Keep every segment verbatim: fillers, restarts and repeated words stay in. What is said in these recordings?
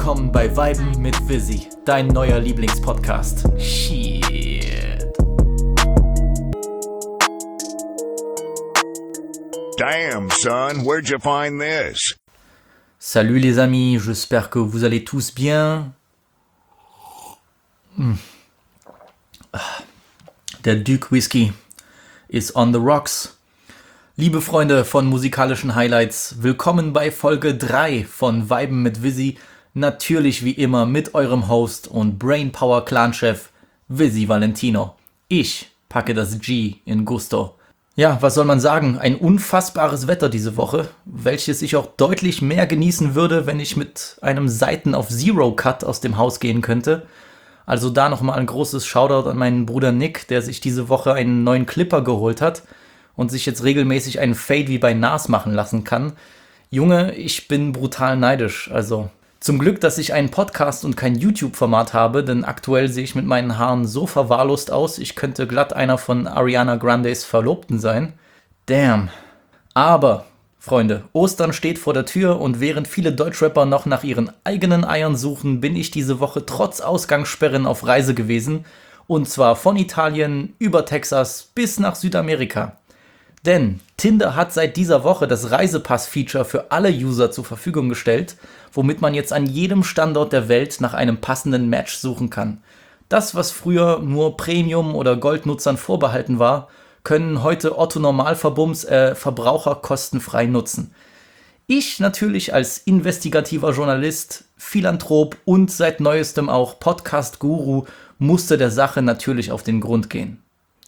willkommen bei Viben mit Visi, dein neuer Lieblingspodcast. Shit. Damn, son, where'd you find this? Salut les amis, j'espère que vous allez tous bien. Mm. Der Duke Whisky is on the rocks. Liebe Freunde von musikalischen Highlights, willkommen bei Folge drei von Viben mit Visi. Natürlich wie immer mit eurem Host und Brainpower Clan-Chef Visi Valentino. Ich packe das G in Gusto. Ja, was soll man sagen? Ein unfassbares Wetter diese Woche, welches ich auch deutlich mehr genießen würde, wenn ich mit einem Seiten auf Zero Cut aus dem Haus gehen könnte. Also da nochmal ein großes Shoutout an meinen Bruder Nick, der sich diese Woche einen neuen Clipper geholt hat und sich jetzt regelmäßig einen Fade wie bei Nas machen lassen kann. Junge, ich bin brutal neidisch. Also zum Glück, dass ich einen Podcast und kein YouTube-Format habe, denn aktuell sehe ich mit meinen Haaren so verwahrlost aus, ich könnte glatt einer von Ariana Grandes Verlobten sein. Damn. Aber, Freunde, Ostern steht vor der Tür und während viele Deutschrapper noch nach ihren eigenen Eiern suchen, bin ich diese Woche trotz Ausgangssperren auf Reise gewesen. Und zwar von Italien über Texas bis nach Südamerika. Denn Tinder hat seit dieser Woche das Reisepass-Feature für alle User zur Verfügung gestellt, womit man jetzt an jedem Standort der Welt nach einem passenden Match suchen kann. Das, was früher nur Premium- oder Goldnutzern vorbehalten war, können heute Otto-Normalverbums äh, Verbraucher kostenfrei nutzen. Ich natürlich als investigativer Journalist, Philanthrop und seit neuestem auch Podcast-Guru musste der Sache natürlich auf den Grund gehen.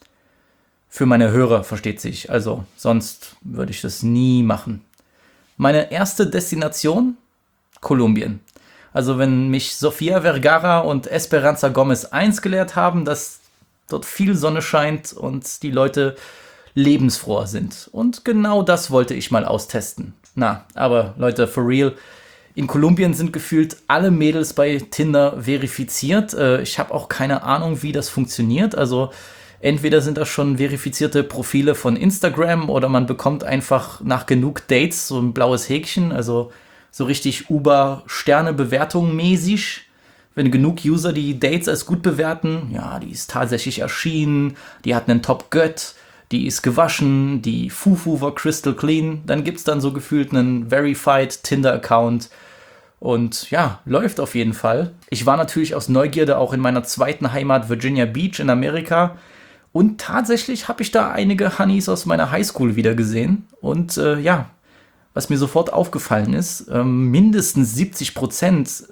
Für meine Hörer, versteht sich, also sonst würde ich das nie machen. Meine erste Destination? Kolumbien. Also wenn mich Sofia Vergara und Esperanza Gomez eins gelehrt haben, dass dort viel Sonne scheint und die Leute lebensfroher sind. Und genau das wollte ich mal austesten. Na, aber Leute, for real, in Kolumbien sind gefühlt alle Mädels bei Tinder verifiziert. Ich habe auch keine Ahnung, wie das funktioniert, also entweder sind das schon verifizierte Profile von Instagram oder man bekommt einfach nach genug Dates so ein blaues Häkchen, also so richtig Uber-Sterne-Bewertung mäßig. Wenn genug User die Dates als gut bewerten, ja, die ist tatsächlich erschienen, die hat einen Top-Gött, die ist gewaschen, die Fufu war crystal clean, dann gibt's dann so gefühlt einen Verified Tinder-Account und ja, läuft auf jeden Fall. Ich war natürlich aus Neugierde auch in meiner zweiten Heimat Virginia Beach in Amerika. Und tatsächlich habe ich da einige Honeys aus meiner Highschool wieder gesehen. Und äh, ja, was mir sofort aufgefallen ist, äh, mindestens siebzig Prozent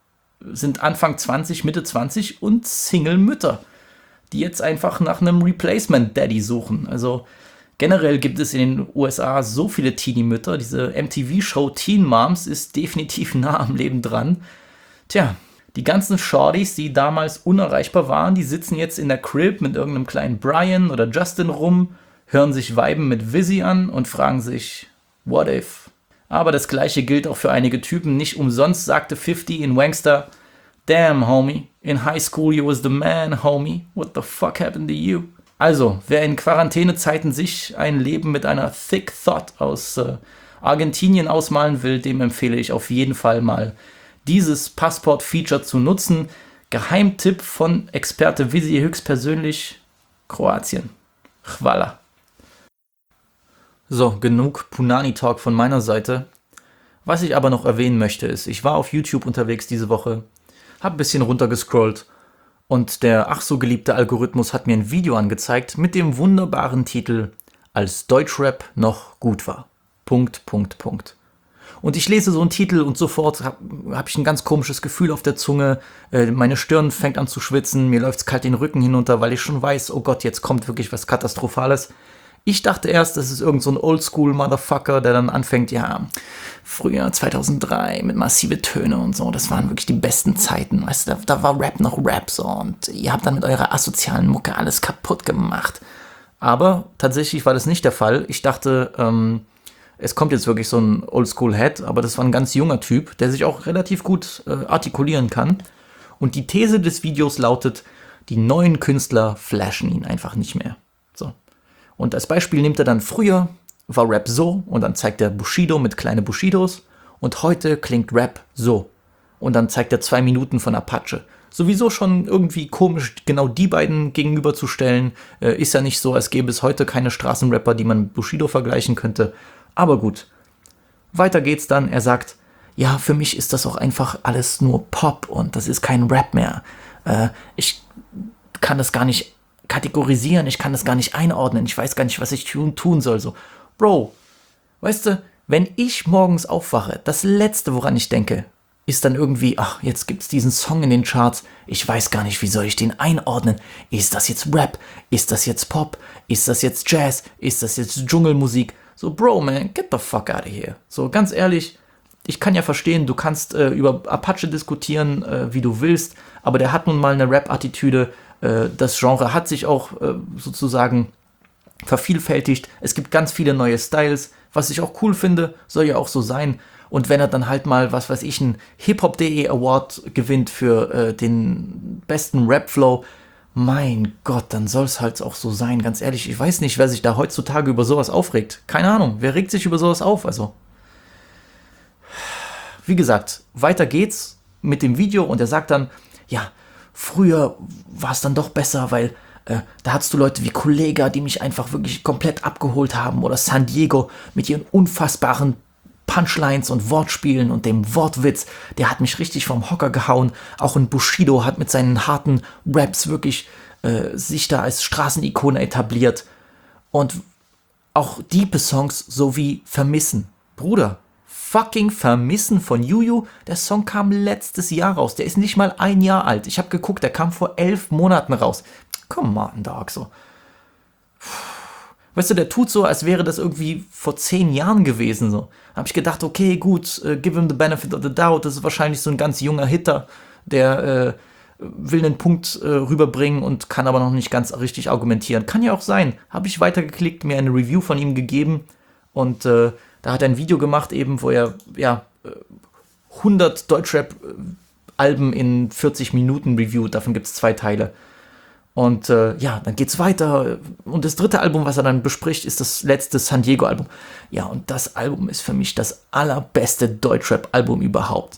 sind Anfang zwanzig, Mitte zwanzig und Single-Mütter, die jetzt einfach nach einem Replacement-Daddy suchen. Also generell gibt es in den U S A so viele Teenie-Mütter. Diese M T V-Show Teen Moms ist definitiv nah am Leben dran. Tja, die ganzen Shorties, die damals unerreichbar waren, die sitzen jetzt in der Crib mit irgendeinem kleinen Brian oder Justin rum, hören sich Viben mit Visi an und fragen sich, what if? Aber das gleiche gilt auch für einige Typen. Nicht umsonst sagte fifty in Wangster, damn, homie, in high school you was the man, homie. What the fuck happened to you? Also, wer in Quarantänezeiten sich ein Leben mit einer Thick Thought aus äh, Argentinien ausmalen will, dem empfehle ich auf jeden Fall mal dieses Passport-Feature zu nutzen. Geheimtipp von Experte Visi höchstpersönlich, Kroatien. Hvala. So, genug Punani-Talk von meiner Seite. Was ich aber noch erwähnen möchte ist, ich war auf YouTube unterwegs diese Woche, hab ein bisschen runtergescrollt und der ach so geliebte Algorithmus hat mir ein Video angezeigt mit dem wunderbaren Titel Als Deutschrap noch gut war. Punkt, Punkt, Punkt. Und ich lese so einen Titel und sofort habe hab ich ein ganz komisches Gefühl auf der Zunge. Äh, meine Stirn fängt an zu schwitzen, mir läuft's kalt den Rücken hinunter, weil ich schon weiß, oh Gott, jetzt kommt wirklich was Katastrophales. Ich dachte erst, das ist irgend so ein Oldschool-Motherfucker, der dann anfängt, ja, früher zweitausenddrei mit massive Töne und so, das waren wirklich die besten Zeiten, weißt du, da, da war Rap noch Rap so und ihr habt dann mit eurer asozialen Mucke alles kaputt gemacht. Aber tatsächlich war das nicht der Fall. Ich dachte, ähm, es kommt jetzt wirklich so ein Oldschool-Head, aber das war ein ganz junger Typ, der sich auch relativ gut äh, artikulieren kann. Und die These des Videos lautet, die neuen Künstler flashen ihn einfach nicht mehr. So. Und als Beispiel nimmt er dann, früher war Rap so und dann zeigt er Bushido mit kleinen Bushidos und heute klingt Rap so. Und dann zeigt er zwei Minuten von Apache. Sowieso schon irgendwie komisch, genau die beiden gegenüberzustellen. Äh, ist ja nicht so, als gäbe es heute keine Straßenrapper, die man mit Bushido vergleichen könnte. Aber gut. Weiter geht's dann. Er sagt, ja, für mich ist das auch einfach alles nur Pop und das ist kein Rap mehr. Äh, ich kann das gar nicht kategorisieren, ich kann das gar nicht einordnen, ich weiß gar nicht, was ich tun, tun soll. So, Bro, weißt du, wenn ich morgens aufwache, das Letzte, woran ich denke, ist dann irgendwie, ach, jetzt gibt's diesen Song in den Charts, ich weiß gar nicht, wie soll ich den einordnen? Ist das jetzt Rap? Ist das jetzt Pop? Ist das jetzt Jazz? Ist das jetzt Dschungelmusik? So, Bro, man, get the fuck out of here. So, ganz ehrlich, ich kann ja verstehen, du kannst äh, über Apache diskutieren, äh, wie du willst, aber der hat nun mal eine Rap-Attitüde. Äh, das Genre hat sich auch äh, sozusagen vervielfältigt. Es gibt ganz viele neue Styles, was ich auch cool finde, soll ja auch so sein. Und wenn er dann halt mal, was weiß ich, einen Hip-Hop punkt de Award gewinnt für äh, den besten Rap-Flow, mein Gott, dann soll es halt auch so sein. Ganz ehrlich, ich weiß nicht, wer sich da heutzutage über sowas aufregt. Keine Ahnung, wer regt sich über sowas auf? Also, wie gesagt, weiter geht's mit dem Video und er sagt dann, ja, früher war es dann doch besser, weil äh, da hattest du Leute wie Kollega, die mich einfach wirklich komplett abgeholt haben, oder San Diego mit ihren unfassbaren Punchlines und Wortspielen und dem Wortwitz, der hat mich richtig vom Hocker gehauen. Auch ein Bushido hat mit seinen harten Raps wirklich äh, sich da als Straßenikone etabliert. Und auch diepe Songs sowie Vermissen. Bruder, fucking Vermissen von Juju. Der Song kam letztes Jahr raus. Der ist nicht mal ein Jahr alt. Ich habe geguckt, der kam vor elf Monaten raus. Come on, Dog, so. Weißt du, der tut so, als wäre das irgendwie vor zehn Jahren gewesen. So. Da habe ich gedacht, okay, gut, uh, give him the benefit of the doubt. Das ist wahrscheinlich so ein ganz junger Hitter, der äh, will einen Punkt äh, rüberbringen und kann aber noch nicht ganz richtig argumentieren. Kann ja auch sein. Habe ich weitergeklickt, mir eine Review von ihm gegeben und äh, da hat er ein Video gemacht, eben, wo er ja hundert Deutschrap-Alben in vierzig Minuten reviewt. Davon gibt es zwei Teile. Und äh, ja, dann geht's weiter. Und das dritte Album, was er dann bespricht, ist das letzte San Diego-Album. Ja, und das Album ist für mich das allerbeste Deutschrap-Album überhaupt.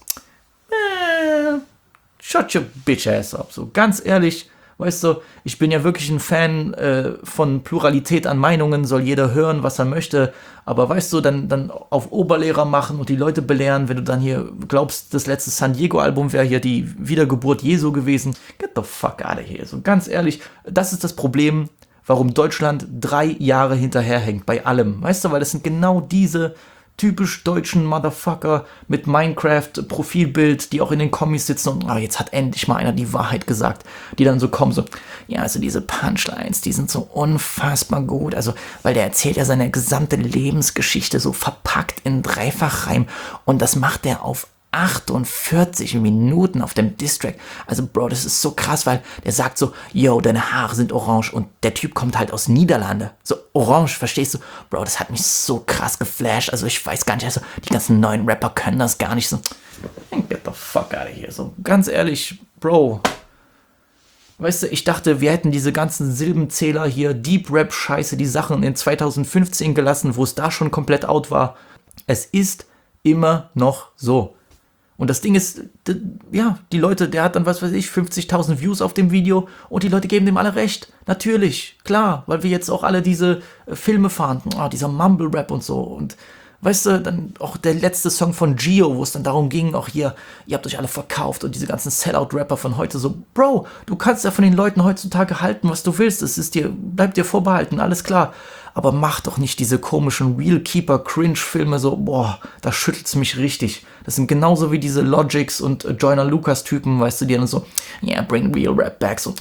Äh, shut your bitch ass up. So, ganz ehrlich, weißt du, ich bin ja wirklich ein Fan äh, von Pluralität an Meinungen, soll jeder hören, was er möchte. Aber weißt du, dann, dann auf Oberlehrer machen und die Leute belehren, wenn du dann hier glaubst, das letzte San Diego-Album wäre hier die Wiedergeburt Jesu gewesen. Get the fuck out of here. So, ganz ehrlich, das ist das Problem, warum Deutschland drei Jahre hinterherhängt bei allem. Weißt du, weil das sind genau diese typisch deutschen Motherfucker mit Minecraft-Profilbild, die auch in den Kommis sitzen und oh, jetzt hat endlich mal einer die Wahrheit gesagt, die dann so kommen, so, ja, also diese Punchlines, die sind so unfassbar gut, also, weil der erzählt ja seine gesamte Lebensgeschichte so verpackt in Dreifachreim und das macht er auf achtundvierzig Minuten auf dem Distrack. Also, Bro, das ist so krass, weil der sagt so, yo, deine Haare sind orange und der Typ kommt halt aus Niederlande. So orange, verstehst du? Bro, das hat mich so krass geflasht. Also, ich weiß gar nicht, also, die ganzen neuen Rapper können das gar nicht so. Get the fuck out of here. So, ganz ehrlich, Bro. Weißt du, ich dachte, wir hätten diese ganzen Silbenzähler hier, Deep Rap Scheiße, die Sachen in zwanzig fünfzehn gelassen, wo es da schon komplett out war. Es ist immer noch so. Und das Ding ist, d- ja, die Leute, der hat dann, was weiß ich, fünfzigtausend Views auf dem Video und die Leute geben dem alle recht. Natürlich, klar, weil wir jetzt auch alle diese äh, Filme fahren, oh, dieser Mumble-Rap und so. Und weißt du, dann auch der letzte Song von Gio, wo es dann darum ging, auch hier, ihr habt euch alle verkauft und diese ganzen Sellout-Rapper von heute so, Bro, du kannst ja von den Leuten heutzutage halten, was du willst, es ist dir, bleibt dir vorbehalten, alles klar. Aber mach doch nicht diese komischen Real-Keeper-Cringe-Filme so, boah, da schüttelt's mich richtig. Das sind genauso wie diese Logics und äh, Joyner Lucas-Typen, weißt du, die dann so, yeah, bring real rap back, so.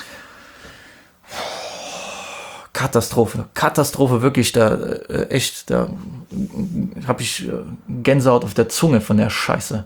Katastrophe, Katastrophe, wirklich, da, äh, echt, da hab ich äh, Gänsehaut auf der Zunge von der Scheiße.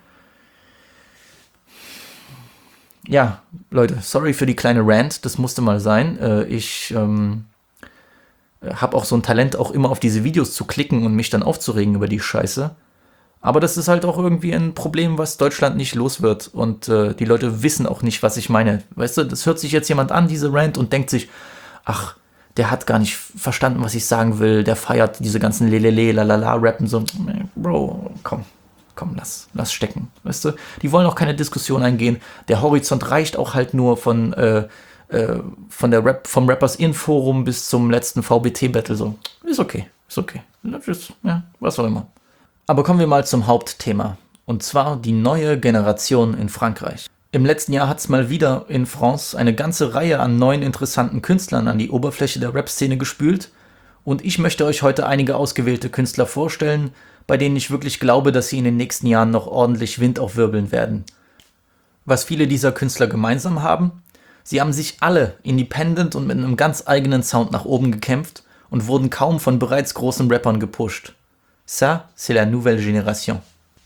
Ja, Leute, sorry für die kleine Rant, das musste mal sein. Äh, ich, ähm, habe auch so ein Talent, auch immer auf diese Videos zu klicken und mich dann aufzuregen über die Scheiße. Aber das ist halt auch irgendwie ein Problem, was Deutschland nicht los wird. Und äh, die Leute wissen auch nicht, was ich meine. Weißt du, das hört sich jetzt jemand an, diese Rant, und denkt sich, ach, der hat gar nicht verstanden, was ich sagen will. Der feiert diese ganzen Lelele, lalala, Rappen so. Bro, komm, komm, lass, lass stecken, weißt du? Die wollen auch keine Diskussion eingehen. Der Horizont reicht auch halt nur von, äh, äh, von der Rap, vom Rappers In Forum bis zum letzten V B T-Battle, so. Ist okay, ist okay. Ist, ja, was auch immer. Aber kommen wir mal zum Hauptthema. Und zwar die neue Generation in Frankreich. Im letzten Jahr hat es mal wieder in France eine ganze Reihe an neuen interessanten Künstlern an die Oberfläche der Rap-Szene gespült. Und ich möchte euch heute einige ausgewählte Künstler vorstellen, bei denen ich wirklich glaube, dass sie in den nächsten Jahren noch ordentlich Wind aufwirbeln werden. Was viele dieser Künstler gemeinsam haben? Sie haben sich alle independent und mit einem ganz eigenen Sound nach oben gekämpft und wurden kaum von bereits großen Rappern gepusht. Ça, c'est la nouvelle génération.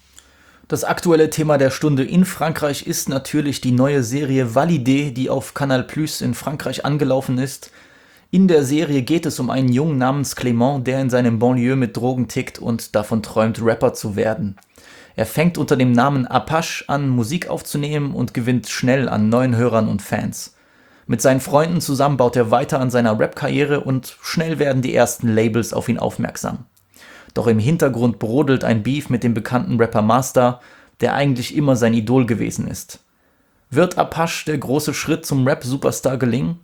Das aktuelle Thema der Stunde in Frankreich ist natürlich die neue Serie Validé, die auf Canal Plus in Frankreich angelaufen ist. In der Serie geht es um einen Jungen namens Clément, der in seinem Banlieue mit Drogen tickt und davon träumt, Rapper zu werden. Er fängt unter dem Namen Apache an, Musik aufzunehmen und gewinnt schnell an neuen Hörern und Fans. Mit seinen Freunden zusammen baut er weiter an seiner Rap-Karriere und schnell werden die ersten Labels auf ihn aufmerksam. Doch im Hintergrund brodelt ein Beef mit dem bekannten Rapper Master, der eigentlich immer sein Idol gewesen ist. Wird Apache der große Schritt zum Rap-Superstar gelingen?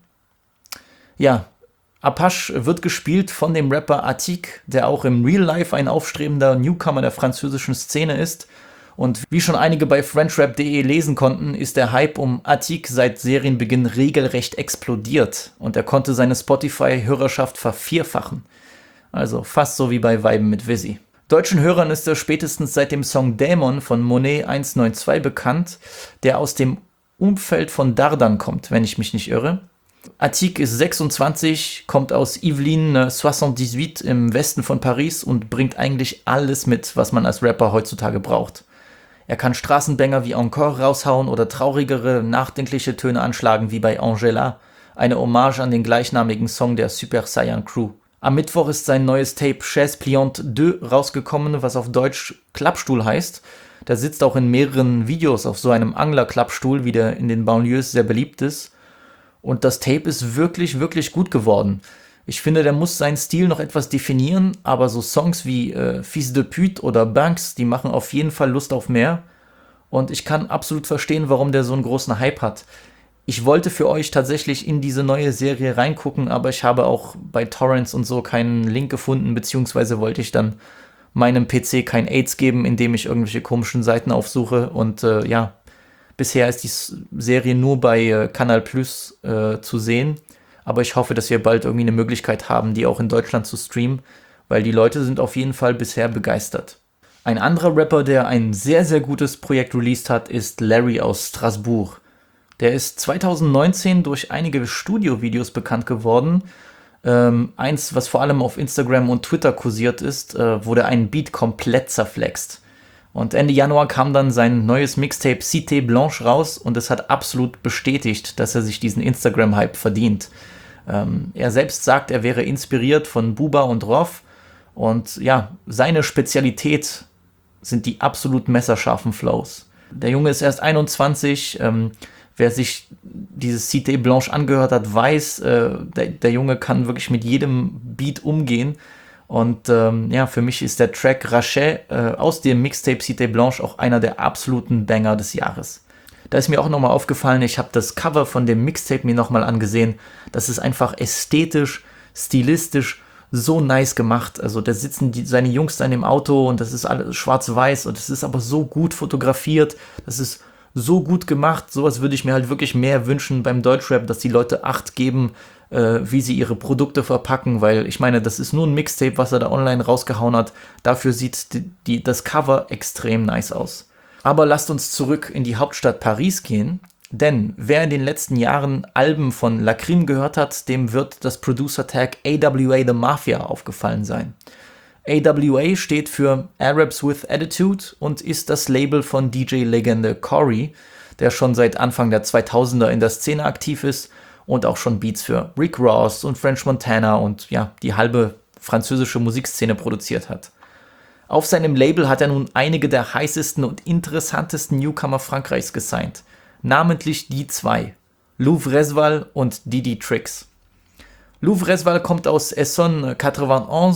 Ja, Apache wird gespielt von dem Rapper Attic, der auch im Real Life ein aufstrebender Newcomer der französischen Szene ist. Und wie schon einige bei Frenchrap punkt de lesen konnten, ist der Hype um Attic seit Serienbeginn regelrecht explodiert und er konnte seine Spotify-Hörerschaft vervierfachen. Also fast so wie bei Weiben mit Visi. Deutschen Hörern ist er spätestens seit dem Song Dämon von Monet eins neun zwei bekannt, der aus dem Umfeld von Dardan kommt, wenn ich mich nicht irre. Attic ist sechsundzwanzig, kommt aus Yvelines achtundsiebzig im Westen von Paris und bringt eigentlich alles mit, was man als Rapper heutzutage braucht. Er kann Straßenbanger wie Encore raushauen oder traurigere, nachdenkliche Töne anschlagen wie bei Angela, eine Hommage an den gleichnamigen Song der Super Saiyan Crew. Am Mittwoch ist sein neues Tape Chaise Pliante zwei rausgekommen, was auf Deutsch Klappstuhl heißt. Der sitzt auch in mehreren Videos auf so einem Angler-Klappstuhl, wie der in den Banlieues sehr beliebt ist. Und das Tape ist wirklich, wirklich gut geworden. Ich finde, der muss seinen Stil noch etwas definieren, aber so Songs wie äh, Fils de Pute oder Banks, die machen auf jeden Fall Lust auf mehr. Und ich kann absolut verstehen, warum der so einen großen Hype hat. Ich wollte für euch tatsächlich in diese neue Serie reingucken, aber ich habe auch bei Torrents und so keinen Link gefunden, beziehungsweise wollte ich dann meinem P C kein AIDS geben, indem ich irgendwelche komischen Seiten aufsuche. Und äh, ja, bisher ist die Serie nur bei äh, Canal Plus äh, zu sehen, aber ich hoffe, dass wir bald irgendwie eine Möglichkeit haben, die auch in Deutschland zu streamen, weil die Leute sind auf jeden Fall bisher begeistert. Ein anderer Rapper, der ein sehr, sehr gutes Projekt released hat, ist Larry aus Strasbourg. Der ist zweitausendneunzehn durch einige Studiovideos bekannt geworden. Ähm, eins, was vor allem auf Instagram und Twitter kursiert ist, äh, wo der einen Beat komplett zerflext. Und Ende Januar kam dann sein neues Mixtape Cité Blanche raus und es hat absolut bestätigt, dass er sich diesen Instagram-Hype verdient. Ähm, er selbst sagt, er wäre inspiriert von Booba und Rof und ja, seine Spezialität sind die absolut messerscharfen Flows. Der Junge ist erst einundzwanzig, ähm, wer sich dieses Cité Blanche angehört hat, weiß, äh, der, der Junge kann wirklich mit jedem Beat umgehen. Und ähm, ja, für mich ist der Track Rachet äh, aus dem Mixtape Cité Blanche auch einer der absoluten Banger des Jahres. Da ist mir auch nochmal aufgefallen, ich habe das Cover von dem Mixtape mir nochmal angesehen. Das ist einfach ästhetisch, stilistisch so nice gemacht. Also da sitzen die, seine Jungs da in dem Auto und das ist alles schwarz-weiß und es ist aber so gut fotografiert. Das ist so gut gemacht. Sowas würde ich mir halt wirklich mehr wünschen beim Deutschrap, dass die Leute Acht geben, äh, wie sie ihre Produkte verpacken, weil ich meine, das ist nur ein Mixtape, was er da online rausgehauen hat. Dafür sieht die, die, das Cover extrem nice aus. Aber lasst uns zurück in die Hauptstadt Paris gehen, denn wer in den letzten Jahren Alben von Lacrim gehört hat, dem wird das Producer-Tag A W A The Mafia aufgefallen sein. A W A steht für Arabs with Attitude und ist das Label von D J-Legende Corey, der schon seit Anfang der zweitausender in der Szene aktiv ist und auch schon Beats für Rick Ross und French Montana und ja, die halbe französische Musikszene produziert hat. Auf seinem Label hat er nun einige der heißesten und interessantesten Newcomer Frankreichs gesigned, namentlich die zwei, Louvre Resval und Didi Tricks. Louvre Resval kommt aus Essonne neunundachtzig,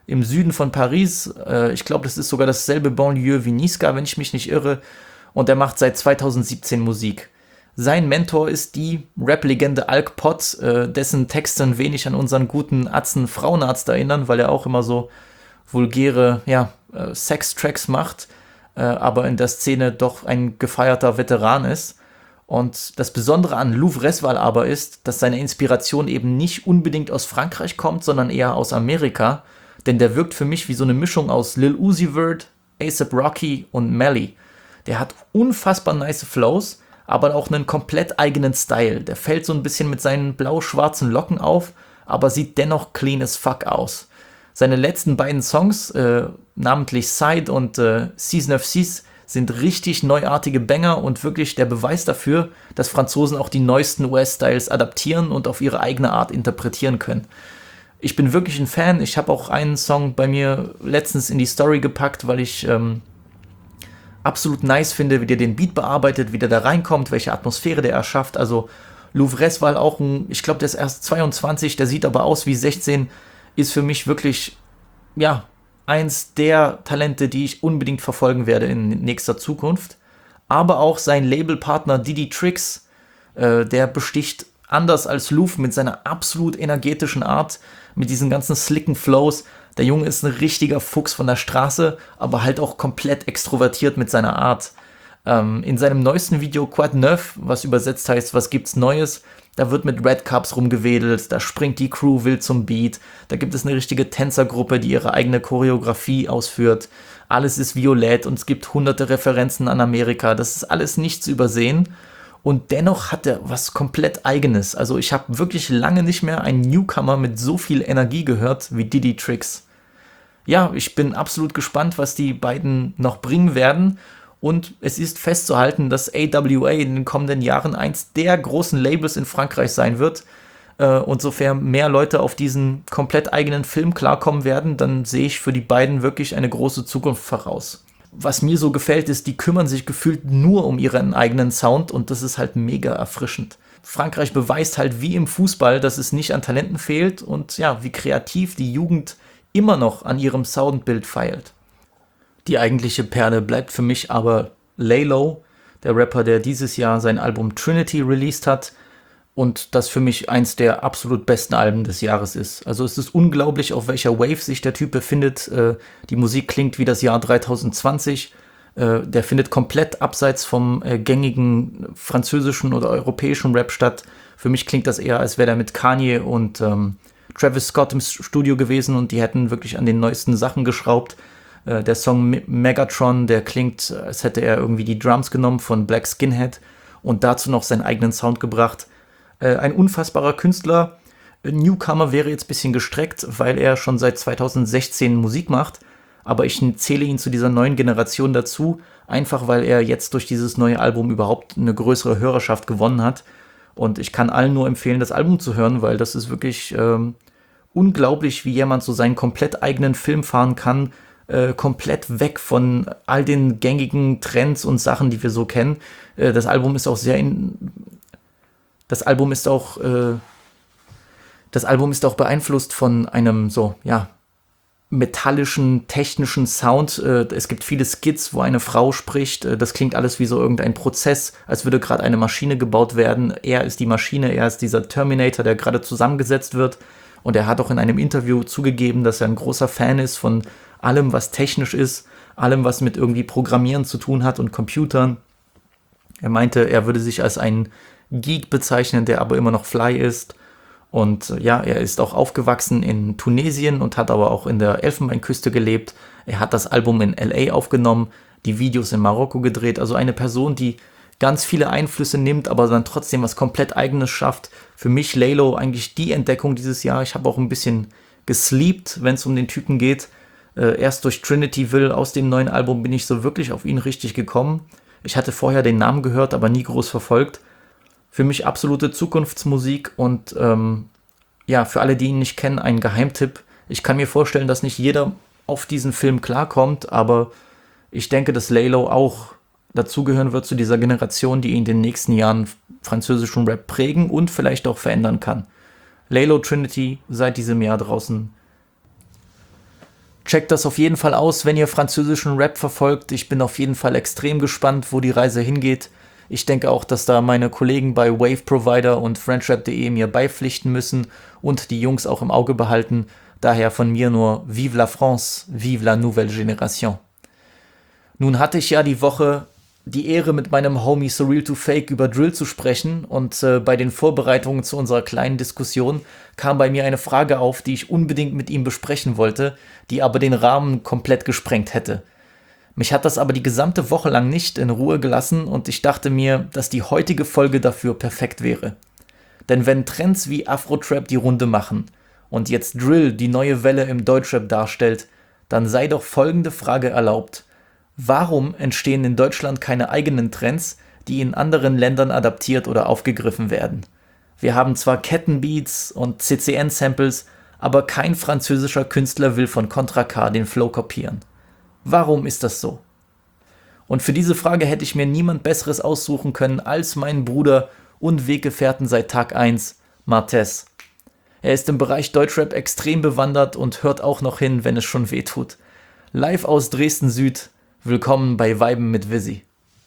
im Süden von Paris. Äh, ich glaube, das ist sogar dasselbe Banlieue wie Niska, wenn ich mich nicht irre. Und er macht seit zweitausendsiebzehn Musik. Sein Mentor ist die Rap-Legende Alk Pot, äh, dessen Texte ein wenig an unseren guten Atzen Frauenarzt erinnern, weil er auch immer so vulgäre, ja, äh, Sex-Tracks macht, äh, aber in der Szene doch ein gefeierter Veteran ist. Und das Besondere an Louvre Resval aber ist, dass seine Inspiration eben nicht unbedingt aus Frankreich kommt, sondern eher aus Amerika, denn der wirkt für mich wie so eine Mischung aus Lil Uzi Vert, A$AP Rocky und Melly. Der hat unfassbar nice Flows, aber auch einen komplett eigenen Style. Der fällt so ein bisschen mit seinen blau-schwarzen Locken auf, aber sieht dennoch clean as fuck aus. Seine letzten beiden Songs, äh, namentlich Side und äh, Six Neuf Six, sind richtig neuartige Banger und wirklich der Beweis dafür, dass Franzosen auch die neuesten U S-Styles adaptieren und auf ihre eigene Art interpretieren können. Ich bin wirklich ein Fan. Ich habe auch einen Song bei mir letztens in die Story gepackt, weil ich ähm, absolut nice finde, wie der den Beat bearbeitet, wie der da reinkommt, welche Atmosphäre der erschafft. Also Louvre Resval auch ein, ich glaube, der ist erst zweiundzwanzig, der sieht aber aus wie sechzehn, ist für mich wirklich, ja, eins der Talente, die ich unbedingt verfolgen werde in nächster Zukunft. Aber auch sein Labelpartner Didi Tricks, äh, der besticht anders als Louvre mit seiner absolut energetischen Art, mit diesen ganzen slicken Flows. Der Junge ist ein richtiger Fuchs von der Straße, aber halt auch komplett extrovertiert mit seiner Art. Ähm, in seinem neuesten Video Quad Neuf, was übersetzt heißt, was gibt's Neues, da wird mit Red Cups rumgewedelt, da springt die Crew wild zum Beat, da gibt es eine richtige Tänzergruppe, die ihre eigene Choreografie ausführt. Alles ist violett und es gibt hunderte Referenzen an Amerika, das ist alles nicht zu übersehen. Und dennoch hat er was komplett Eigenes. Also ich habe wirklich lange nicht mehr einen Newcomer mit so viel Energie gehört wie Didi Tricks. Ja, ich bin absolut gespannt, was die beiden noch bringen werden. Und es ist festzuhalten, dass A W A in den kommenden Jahren eins der großen Labels in Frankreich sein wird. Und sofern mehr Leute auf diesen komplett eigenen Film klarkommen werden, dann sehe ich für die beiden wirklich eine große Zukunft voraus. Was mir so gefällt, ist, die kümmern sich gefühlt nur um ihren eigenen Sound und das ist halt mega erfrischend. Frankreich beweist halt wie im Fußball, dass es nicht an Talenten fehlt und ja, wie kreativ die Jugend immer noch an ihrem Soundbild feilt. Die eigentliche Perle bleibt für mich aber Laylo, der Rapper, der dieses Jahr sein Album Trinity released hat und das für mich eins der absolut besten Alben des Jahres ist. Also es ist unglaublich, auf welcher Wave sich der Typ befindet. Äh, die Musik klingt wie das Jahr dreißig zwanzig. Äh, der findet komplett abseits vom äh, gängigen französischen oder europäischen Rap statt. Für mich klingt das eher, als wäre er mit Kanye und ähm, Travis Scott im Studio gewesen und die hätten wirklich an den neuesten Sachen geschraubt. Äh, der Song Me- Megatron, der klingt, als hätte er irgendwie die Drums genommen von Black Skinhead und dazu noch seinen eigenen Sound gebracht. Ein unfassbarer Künstler. Newcomer wäre jetzt ein bisschen gestreckt, weil er schon seit zweitausendsechzehn Musik macht. Aber ich zähle ihn zu dieser neuen Generation dazu, einfach weil er jetzt durch dieses neue Album überhaupt eine größere Hörerschaft gewonnen hat. Und ich kann allen nur empfehlen, das Album zu hören, weil das ist wirklich ähm, unglaublich, wie jemand so seinen komplett eigenen Film fahren kann, äh, komplett weg von all den gängigen Trends und Sachen, die wir so kennen. Äh, das Album ist auch sehr in Das Album ist auch, äh, das Album ist auch beeinflusst von einem so, ja, metallischen, technischen Sound. Äh, es gibt viele Skits, wo eine Frau spricht. Äh, das klingt alles wie so irgendein Prozess, als würde gerade eine Maschine gebaut werden. Er ist die Maschine, er ist dieser Terminator, der gerade zusammengesetzt wird. Und er hat auch in einem Interview zugegeben, dass er ein großer Fan ist von allem, was technisch ist, allem, was mit irgendwie Programmieren zu tun hat und Computern. Er meinte, er würde sich als ein Geek bezeichnen, der aber immer noch fly ist. Und ja, er ist auch aufgewachsen in Tunesien und hat aber auch in der Elfenbeinküste gelebt. Er hat das Album in L A aufgenommen, die Videos in Marokko gedreht. Also eine Person, die ganz viele Einflüsse nimmt, aber dann trotzdem was komplett Eigenes schafft. Für mich Laylo eigentlich die Entdeckung dieses Jahr. Ich habe auch ein bisschen gesleept, wenn es um den Typen geht. Äh, erst durch Trinity Will aus dem neuen Album bin ich so wirklich auf ihn richtig gekommen. Ich hatte vorher den Namen gehört, aber nie groß verfolgt. Für mich absolute Zukunftsmusik und ähm, ja, für alle, die ihn nicht kennen, ein Geheimtipp. Ich kann mir vorstellen, dass nicht jeder auf diesen Film klarkommt, aber ich denke, dass Laylo auch dazugehören wird zu dieser Generation, die in den nächsten Jahren französischen Rap prägen und vielleicht auch verändern kann. Laylo Trinity seit diesem Jahr draußen. Checkt das auf jeden Fall aus, wenn ihr französischen Rap verfolgt. Ich bin auf jeden Fall extrem gespannt, wo die Reise hingeht. Ich denke auch, dass da meine Kollegen bei Wave Provider und Frenchrap punkt de mir beipflichten müssen und die Jungs auch im Auge behalten. Daher von mir nur Vive la France, Vive la Nouvelle Génération. Nun hatte ich ja die Woche die Ehre, mit meinem Homie Surreal to Fake über Drill zu sprechen und äh, bei den Vorbereitungen zu unserer kleinen Diskussion kam bei mir eine Frage auf, die ich unbedingt mit ihm besprechen wollte, die aber den Rahmen komplett gesprengt hätte. Mich hat das aber die gesamte Woche lang nicht in Ruhe gelassen und ich dachte mir, dass die heutige Folge dafür perfekt wäre. Denn wenn Trends wie Afro-Trap die Runde machen und jetzt Drill die neue Welle im Deutschrap darstellt, dann sei doch folgende Frage erlaubt. Warum entstehen in Deutschland keine eigenen Trends, die in anderen Ländern adaptiert oder aufgegriffen werden? Wir haben zwar Kettenbeats und C C N-Samples, aber kein französischer Künstler will von Contra K den Flow kopieren. Warum ist das so? Und für diese Frage hätte ich mir niemand Besseres aussuchen können als meinen Bruder und Weggefährten seit Tag eins, Martez. Er ist im Bereich Deutschrap extrem bewandert und hört auch noch hin, wenn es schon weh tut. Live aus Dresden Süd, willkommen bei Weiben mit Visi.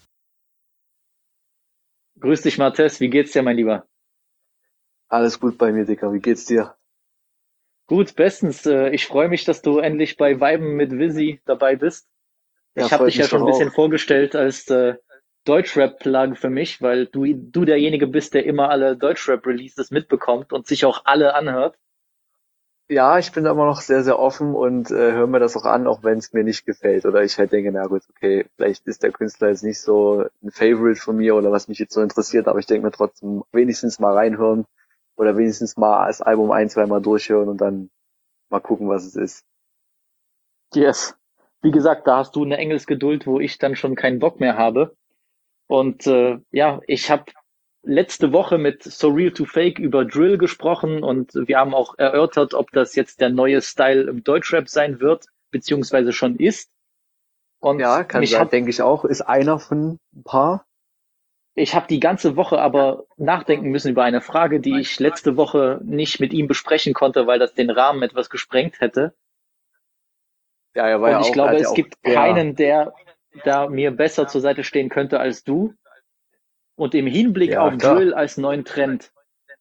Grüß dich, Martez, wie geht's dir, mein Lieber? Alles gut bei mir, Dicker, wie geht's dir? Gut, bestens. Äh, Ich freue mich, dass du endlich bei Weiben mit Visi dabei bist. Ja, Ich habe freut dich ja mich schon doch ein bisschen auch. vorgestellt als äh, Deutschrap-Plug für mich, weil du, du derjenige bist, der immer alle Deutschrap-Releases mitbekommt und sich auch alle anhört. Ja, ich bin da immer noch sehr, sehr offen und äh, höre mir das auch an, auch wenn es mir nicht gefällt. Oder ich halt denke, na gut, okay, vielleicht ist der Künstler jetzt nicht so ein Favorite von mir oder was mich jetzt so interessiert, aber ich denke mir trotzdem wenigstens mal reinhören oder wenigstens mal das Album ein, zweimal durchhören und dann mal gucken, was es ist. Yes. Wie gesagt, da hast du eine Engelsgeduld, wo ich dann schon keinen Bock mehr habe. Und äh, ja, ich habe letzte Woche mit Surreal to Fake über Drill gesprochen und wir haben auch erörtert, ob das jetzt der neue Style im Deutschrap sein wird, beziehungsweise schon ist. Und Ja, kann mich sein, hat, denke ich auch. Ist einer von ein paar. ich habe die ganze Woche aber nachdenken müssen über eine Frage, die ich letzte Woche nicht mit ihm besprechen konnte, weil das den Rahmen etwas gesprengt hätte. Ja, er war Und ja ich auch, er glaube, hat ja es auch gibt sehr, keinen, der da mir besser zur Seite stehen könnte als du. Und im Hinblick ja, auf klar. Drill als neuen Trend,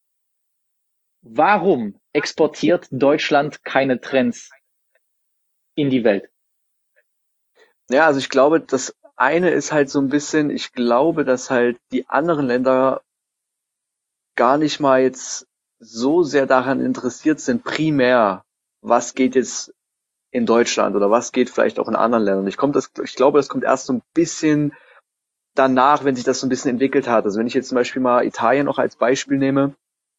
warum exportiert Deutschland keine Trends in die Welt? Ja, also ich glaube, das eine ist halt so ein bisschen, ich glaube, dass halt die anderen Länder gar nicht mal jetzt so sehr daran interessiert sind, primär, was geht jetzt in Deutschland oder was geht vielleicht auch in anderen Ländern. Ich kommt das, ich glaube, das kommt erst so ein bisschen danach, wenn sich das so ein bisschen entwickelt hat. Also wenn ich jetzt zum Beispiel mal Italien noch als Beispiel nehme,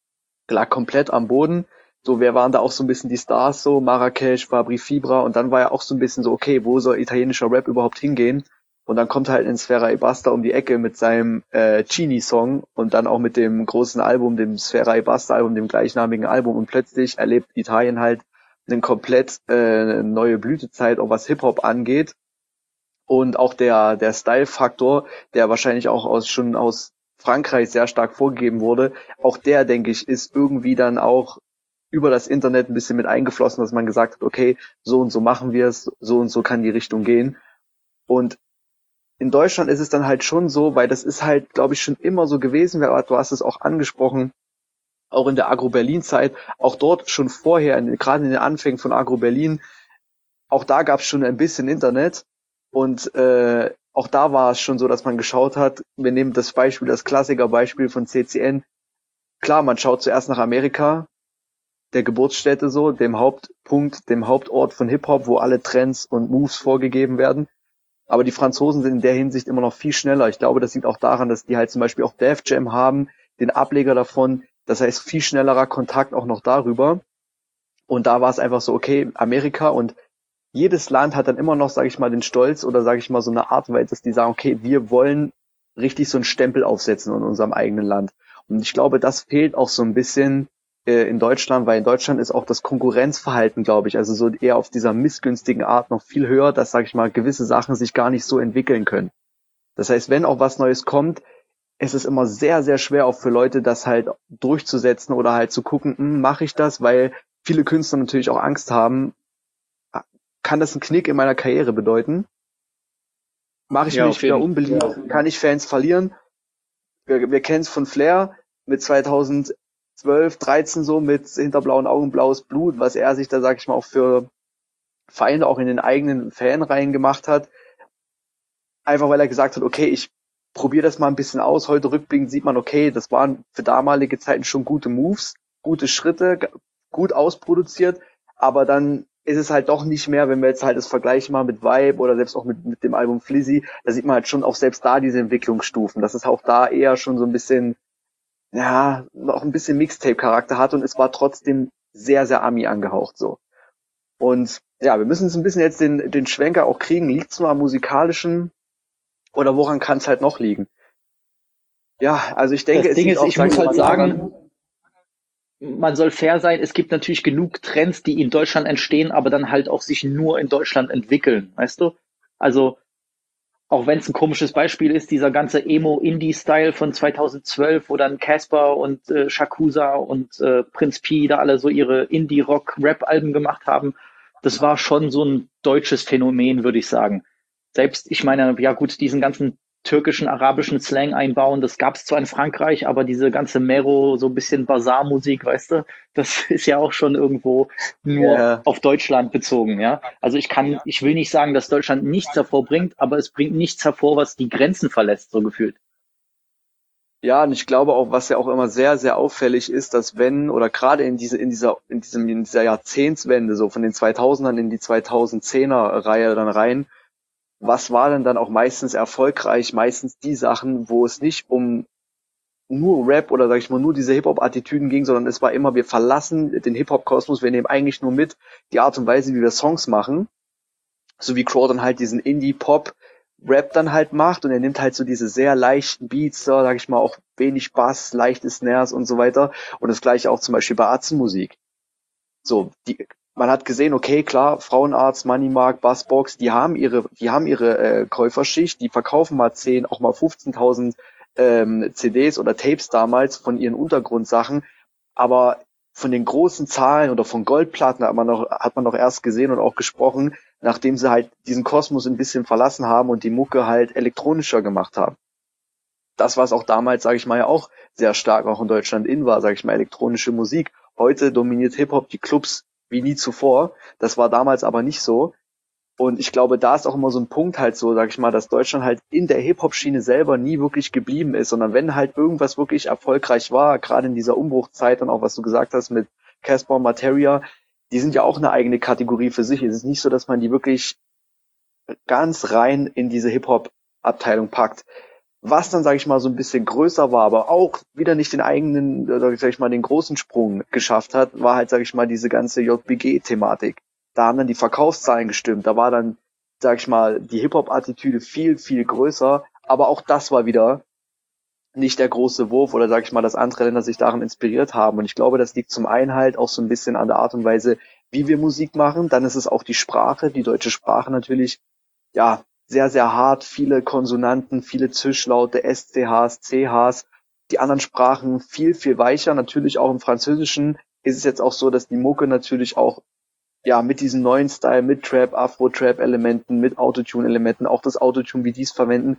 lag komplett am Boden. So, wer waren da auch so ein bisschen die Stars so? Marrakesch, Fabri Fibra und dann war ja auch so ein bisschen so, okay, wo soll italienischer Rap überhaupt hingehen? Und dann kommt halt ein Sfera Ebbasta um die Ecke mit seinem äh, Chini-Song und dann auch mit dem großen Album, dem Sfera Ebbasta-Album, dem gleichnamigen Album und plötzlich erlebt Italien halt eine komplett äh, neue Blütezeit, auch was Hip-Hop angeht. Und auch der der Style-Faktor, der wahrscheinlich auch aus schon aus Frankreich sehr stark vorgegeben wurde, auch der, denke ich, ist irgendwie dann auch über das Internet ein bisschen mit eingeflossen, dass man gesagt hat, okay, so und so machen wir es, so und so kann die Richtung gehen. Und in Deutschland ist es dann halt schon so, weil das ist halt, glaube ich, schon immer so gewesen, weil du hast es auch angesprochen, auch in der Agro-Berlin-Zeit, auch dort schon vorher, in, gerade in den Anfängen von Agro-Berlin, auch da gab es schon ein bisschen Internet und äh, auch da war es schon so, dass man geschaut hat, wir nehmen das Beispiel, das Klassikerbeispiel von C C N, klar, man schaut zuerst nach Amerika, der Geburtsstätte so, dem Hauptpunkt, dem Hauptort von Hip-Hop, wo alle Trends und Moves vorgegeben werden. Aber die Franzosen sind in der Hinsicht immer noch viel schneller. Ich glaube, das liegt auch daran, dass die halt zum Beispiel auch Def Jam haben, den Ableger davon. Das heißt, viel schnellerer Kontakt auch noch darüber. Und da war es einfach so, okay, Amerika und jedes Land hat dann immer noch, sage ich mal, den Stolz oder sage ich mal so eine Art, weil dass die sagen, okay, wir wollen richtig so einen Stempel aufsetzen in unserem eigenen Land. Und ich glaube, das fehlt auch so ein bisschen äh, in Deutschland, weil in Deutschland ist auch das Konkurrenzverhalten, glaube ich, also so eher auf dieser missgünstigen Art noch viel höher, dass, sage ich mal, gewisse Sachen sich gar nicht so entwickeln können. Das heißt, wenn auch was Neues kommt, es ist immer sehr, sehr schwer auch für Leute, das halt durchzusetzen oder halt zu gucken, hm, mache ich das, weil viele Künstler natürlich auch Angst haben, kann das einen Knick in meiner Karriere bedeuten. Mache ich Ja, mich auf wieder jeden unbeliebt, Fall. kann ich Fans verlieren. Wir, wir kennen es von Flair mit zweitausendzwölf, dreizehn so mit hinter blauen Augen blaues Blut, was er sich da, sag ich mal, auch für Feinde auch in den eigenen Fanreihen gemacht hat. Einfach weil er gesagt hat, okay, ich probiere das mal ein bisschen aus. Heute rückblickend sieht man, okay, das waren für damalige Zeiten schon gute Moves, gute Schritte, g- gut ausproduziert, aber dann ist es halt doch nicht mehr, wenn wir jetzt halt das Vergleich machen mit Vibe oder selbst auch mit, mit dem Album Flizzy, da sieht man halt schon auch selbst da diese Entwicklungsstufen, dass es auch da eher schon so ein bisschen, ja, noch ein bisschen Mixtape-Charakter hat und es war trotzdem sehr, sehr Ami angehaucht so. Und ja, wir müssen jetzt ein bisschen jetzt den, den Schwenker auch kriegen. Liegt es nur am musikalischen oder woran kann es halt noch liegen? Ja, also ich denke, Das es Ding liegt ist, auch, ich sag muss ich halt mal, daran. sagen, man soll fair sein, es gibt natürlich genug Trends, die in Deutschland entstehen, aber dann halt auch sich nur in Deutschland entwickeln, weißt du? Also, auch wenn es ein komisches Beispiel ist, dieser ganze Emo-Indie-Style von zweitausendzwölf, wo dann Casper und äh, Shakusa und äh, Prinz Pi da alle so ihre Indie-Rock-Rap-Alben gemacht haben, das war schon so ein deutsches Phänomen, würde ich sagen. Selbst, ich meine, ja gut, diesen ganzen türkischen, arabischen Slang einbauen, das gab es zwar in Frankreich, aber diese ganze Mero, so ein bisschen Basar-Musik, weißt du, das ist ja auch schon irgendwo nur Ja, auf Deutschland bezogen, ja. Also ich kann, ich will nicht sagen, dass Deutschland nichts hervorbringt, aber es bringt nichts hervor, was die Grenzen verlässt, so gefühlt. ja, und ich glaube auch, was ja auch immer sehr, sehr auffällig ist, dass wenn oder gerade in diese, in dieser, in diesem, in dieser Jahrzehntswende, so von den zweitausendern in die zweitausendzehner Reihe dann rein, was war denn dann auch meistens erfolgreich? Meistens die Sachen, wo es nicht um nur Rap oder sag ich mal nur diese Hip-Hop-Attitüden ging, sondern es war immer, wir verlassen den Hip-Hop-Kosmos, wir nehmen eigentlich nur mit die Art und Weise, wie wir Songs machen, so wie Crow dann halt diesen Indie-Pop-Rap dann halt macht und er nimmt halt so diese sehr leichten Beats, da sag ich mal auch wenig Bass, leichte Snares und so weiter und das gleiche auch zum Beispiel bei Atzenmusik. So, die, man hat gesehen, okay, klar, Frauenarzt, Moneymark, Bassbox, die haben ihre, die haben ihre äh, Käuferschicht, die verkaufen mal zehn, auch mal fünfzehntausend ähm, C Ds oder Tapes damals von ihren Untergrundsachen, aber von den großen Zahlen oder von Goldplatten hat man noch, hat man noch erst gesehen und auch gesprochen, nachdem sie halt diesen Kosmos ein bisschen verlassen haben und die Mucke halt elektronischer gemacht haben. Das, was auch damals, sage ich mal, ja auch sehr stark auch in Deutschland in war, sage ich mal, elektronische Musik. Heute dominiert Hip-Hop die Clubs wie nie zuvor. Das war damals aber nicht so. Und ich glaube, da ist auch immer so ein Punkt halt so, sag ich mal, dass Deutschland halt in der Hip-Hop-Schiene selber nie wirklich geblieben ist, sondern wenn halt irgendwas wirklich erfolgreich war, gerade in dieser Umbruchzeit und auch was du gesagt hast mit Casper und Materia, die sind ja auch eine eigene Kategorie für sich. Es ist nicht so, dass man die wirklich ganz rein in diese Hip-Hop-Abteilung packt. Was dann, sage ich mal, so ein bisschen größer war, aber auch wieder nicht den eigenen, oder sag ich mal, den großen Sprung geschafft hat, war halt, sage ich mal, diese ganze J B G-Thematik. Da haben dann die Verkaufszahlen gestimmt, da war dann, sag ich mal, die Hip-Hop-Attitüde viel, viel größer, aber auch das war wieder nicht der große Wurf oder sag ich mal, dass andere Länder sich daran inspiriert haben. Und ich glaube, das liegt zum einen halt auch so ein bisschen an der Art und Weise, wie wir Musik machen. Dann ist es auch die Sprache, die deutsche Sprache natürlich, ja, sehr, sehr hart, viele Konsonanten, viele Zischlaute, S C Hs, C Hs, die anderen Sprachen viel, viel weicher. Natürlich auch im Französischen ist es jetzt auch so, dass die Mucke natürlich auch, ja, mit diesem neuen Style, mit Trap, Afro-Trap-Elementen, mit Autotune-Elementen, auch das Autotune, wie die es verwenden,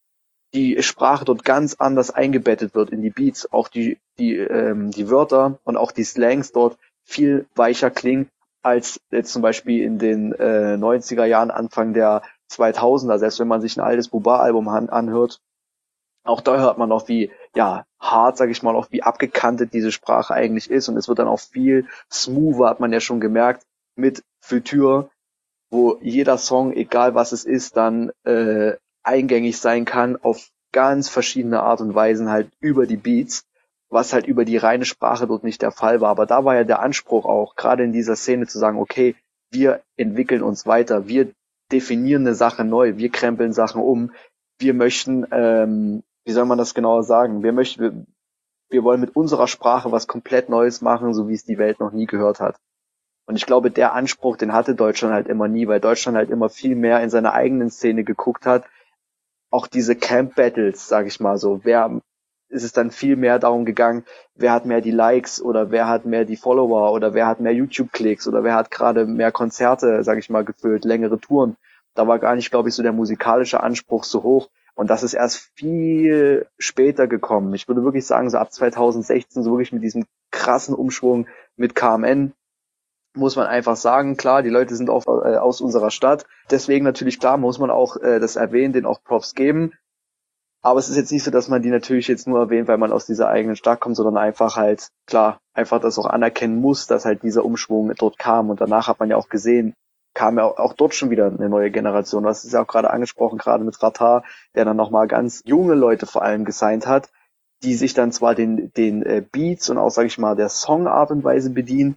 die Sprache dort ganz anders eingebettet wird in die Beats, auch die, die, ähm, die Wörter und auch die Slangs dort viel weicher klingen als jetzt zum Beispiel in den äh, neunziger Jahren, Anfang der zweitausender, selbst wenn man sich ein altes Buba-Album an, anhört, auch da hört man noch, wie, ja, hart, sag ich mal, auch wie abgekantet diese Sprache eigentlich ist und es wird dann auch viel smoother, hat man ja schon gemerkt, mit Future, wo jeder Song, egal was es ist, dann äh, eingängig sein kann auf ganz verschiedene Art und Weisen halt über die Beats, was halt über die reine Sprache dort nicht der Fall war. Aber da war ja der Anspruch auch, gerade in dieser Szene zu sagen, okay, wir entwickeln uns weiter, wir definieren eine Sache neu, wir krempeln Sachen um, wir möchten, ähm, wie soll man das genauer sagen, wir möchten, wir, wir wollen mit unserer Sprache was komplett Neues machen, so wie es die Welt noch nie gehört hat. Und ich glaube, der Anspruch, den hatte Deutschland halt immer nie, weil Deutschland halt immer viel mehr in seiner eigenen Szene geguckt hat. Auch diese Camp Battles, sag ich mal so. Wer, ist es dann viel mehr darum gegangen, wer hat mehr die Likes oder wer hat mehr die Follower oder wer hat mehr YouTube-Klicks oder wer hat gerade mehr Konzerte, sag ich mal, gefüllt, längere Touren. Da war gar nicht, glaube ich, so der musikalische Anspruch so hoch. Und das ist erst viel später gekommen. Ich würde wirklich sagen, so ab zwanzig sechzehn, so wirklich mit diesem krassen Umschwung mit K M N, muss man einfach sagen, klar, die Leute sind auch äh, aus unserer Stadt. Deswegen natürlich, klar, muss man auch äh, das erwähnen, denen auch Props geben. Aber es ist jetzt nicht so, dass man die natürlich jetzt nur erwähnt, weil man aus dieser eigenen Stadt kommt, sondern einfach halt, klar, einfach das auch anerkennen muss, dass halt dieser Umschwung dort kam. Und danach hat man ja auch gesehen, kam ja auch dort schon wieder eine neue Generation. Das ist ja auch gerade angesprochen, gerade mit Ratar, der dann nochmal ganz junge Leute vor allem gesigned hat, die sich dann zwar den den äh, Beats und auch, sage ich mal, der Songart und Weise bedienen,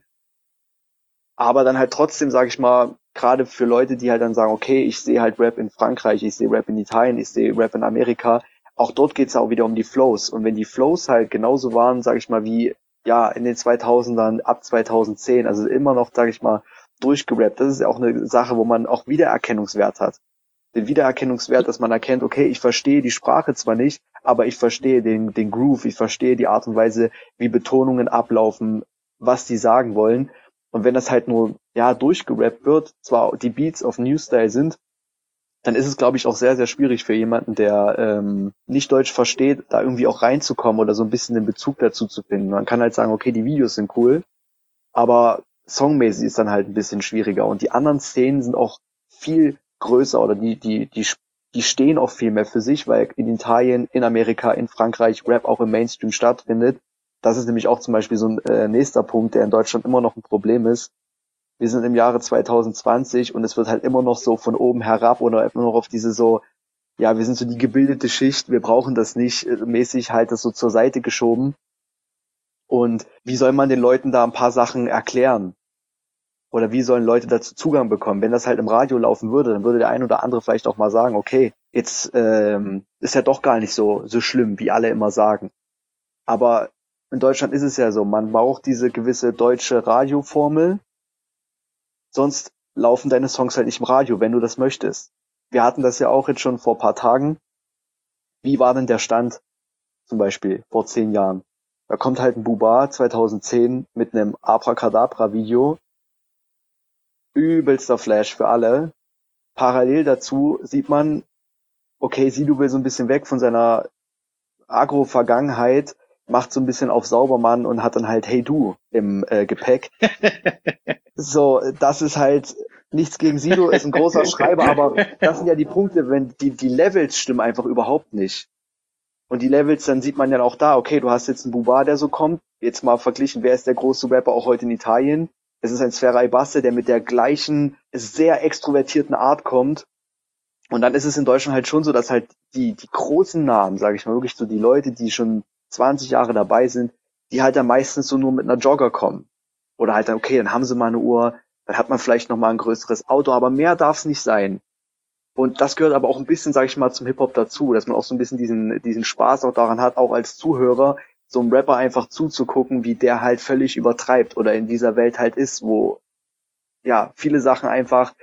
aber dann halt trotzdem, sage ich mal, gerade für Leute, die halt dann sagen, okay, ich sehe halt Rap in Frankreich, ich sehe Rap in Italien, ich sehe Rap in Amerika, auch dort geht's ja auch wieder um die Flows. Und wenn die Flows halt genauso waren, sage ich mal, wie ja in den zweitausendern, ab zweitausendzehn, also immer noch, sage ich mal, durchgerappt. Das ist ja auch eine Sache, wo man auch Wiedererkennungswert hat. Den Wiedererkennungswert, dass man erkennt, okay, ich verstehe die Sprache zwar nicht, aber ich verstehe den, den Groove, ich verstehe die Art und Weise, wie Betonungen ablaufen, was die sagen wollen. Und wenn das halt nur, ja, durchgerappt wird, zwar die Beats auf New Style sind, dann ist es, glaube ich, auch sehr, sehr schwierig für jemanden, der ähm, nicht Deutsch versteht, da irgendwie auch reinzukommen oder so ein bisschen den Bezug dazu zu finden. Man kann halt sagen, okay, die Videos sind cool, aber songmäßig ist dann halt ein bisschen schwieriger. Und die anderen Szenen sind auch viel größer oder die, die, die, die stehen auch viel mehr für sich, weil in Italien, in Amerika, in Frankreich Rap auch im Mainstream stattfindet. Das ist nämlich auch zum Beispiel so ein äh, nächster Punkt, der in Deutschland immer noch ein Problem ist. Wir sind im Jahre zwanzig zwanzig und es wird halt immer noch so von oben herab oder immer noch auf diese so, ja, wir sind so die gebildete Schicht, wir brauchen das nicht, äh, mäßig halt das so zur Seite geschoben. Und wie soll man den Leuten da ein paar Sachen erklären? Oder wie sollen Leute dazu Zugang bekommen? Wenn das halt im Radio laufen würde, dann würde der ein oder andere vielleicht auch mal sagen, okay, jetzt ähm, ist ja doch gar nicht so so schlimm, wie alle immer sagen. Aber in Deutschland ist es ja so, man braucht diese gewisse deutsche Radioformel, sonst laufen deine Songs halt nicht im Radio, wenn du das möchtest. Wir hatten das ja auch jetzt schon vor ein paar Tagen. Wie war denn der Stand zum Beispiel vor zehn Jahren? Da kommt halt ein Buba zweitausendzehn mit einem Abracadabra-Video. Übelster Flash für alle. Parallel dazu sieht man, okay, Sido will so ein bisschen weg von seiner Agro-Vergangenheit, macht so ein bisschen auf Saubermann und hat dann halt Hey Du im äh, Gepäck. So, das ist halt nichts gegen Sido, ist ein großer Schreiber, aber das sind ja die Punkte, wenn die, die Levels stimmen einfach überhaupt nicht. Und die Levels, dann sieht man ja auch da, okay, du hast jetzt einen Buba, der so kommt, jetzt mal verglichen, wer ist der große Rapper auch heute in Italien? Es ist ein Sfera Ebasse, der mit der gleichen, sehr extrovertierten Art kommt. Und dann ist es in Deutschland halt schon so, dass halt die, die großen Namen, sage ich mal, wirklich so die Leute, die schon zwanzig Jahre dabei sind, die halt dann meistens so nur mit einer Jogger kommen. Oder halt dann, okay, dann haben sie mal eine Uhr, dann hat man vielleicht noch mal ein größeres Auto, aber mehr darf es nicht sein. Und das gehört aber auch ein bisschen, sage ich mal, zum Hip-Hop dazu, dass man auch so ein bisschen diesen diesen Spaß auch daran hat, auch als Zuhörer, so einem Rapper einfach zuzugucken, wie der halt völlig übertreibt oder in dieser Welt halt ist, wo ja viele Sachen einfach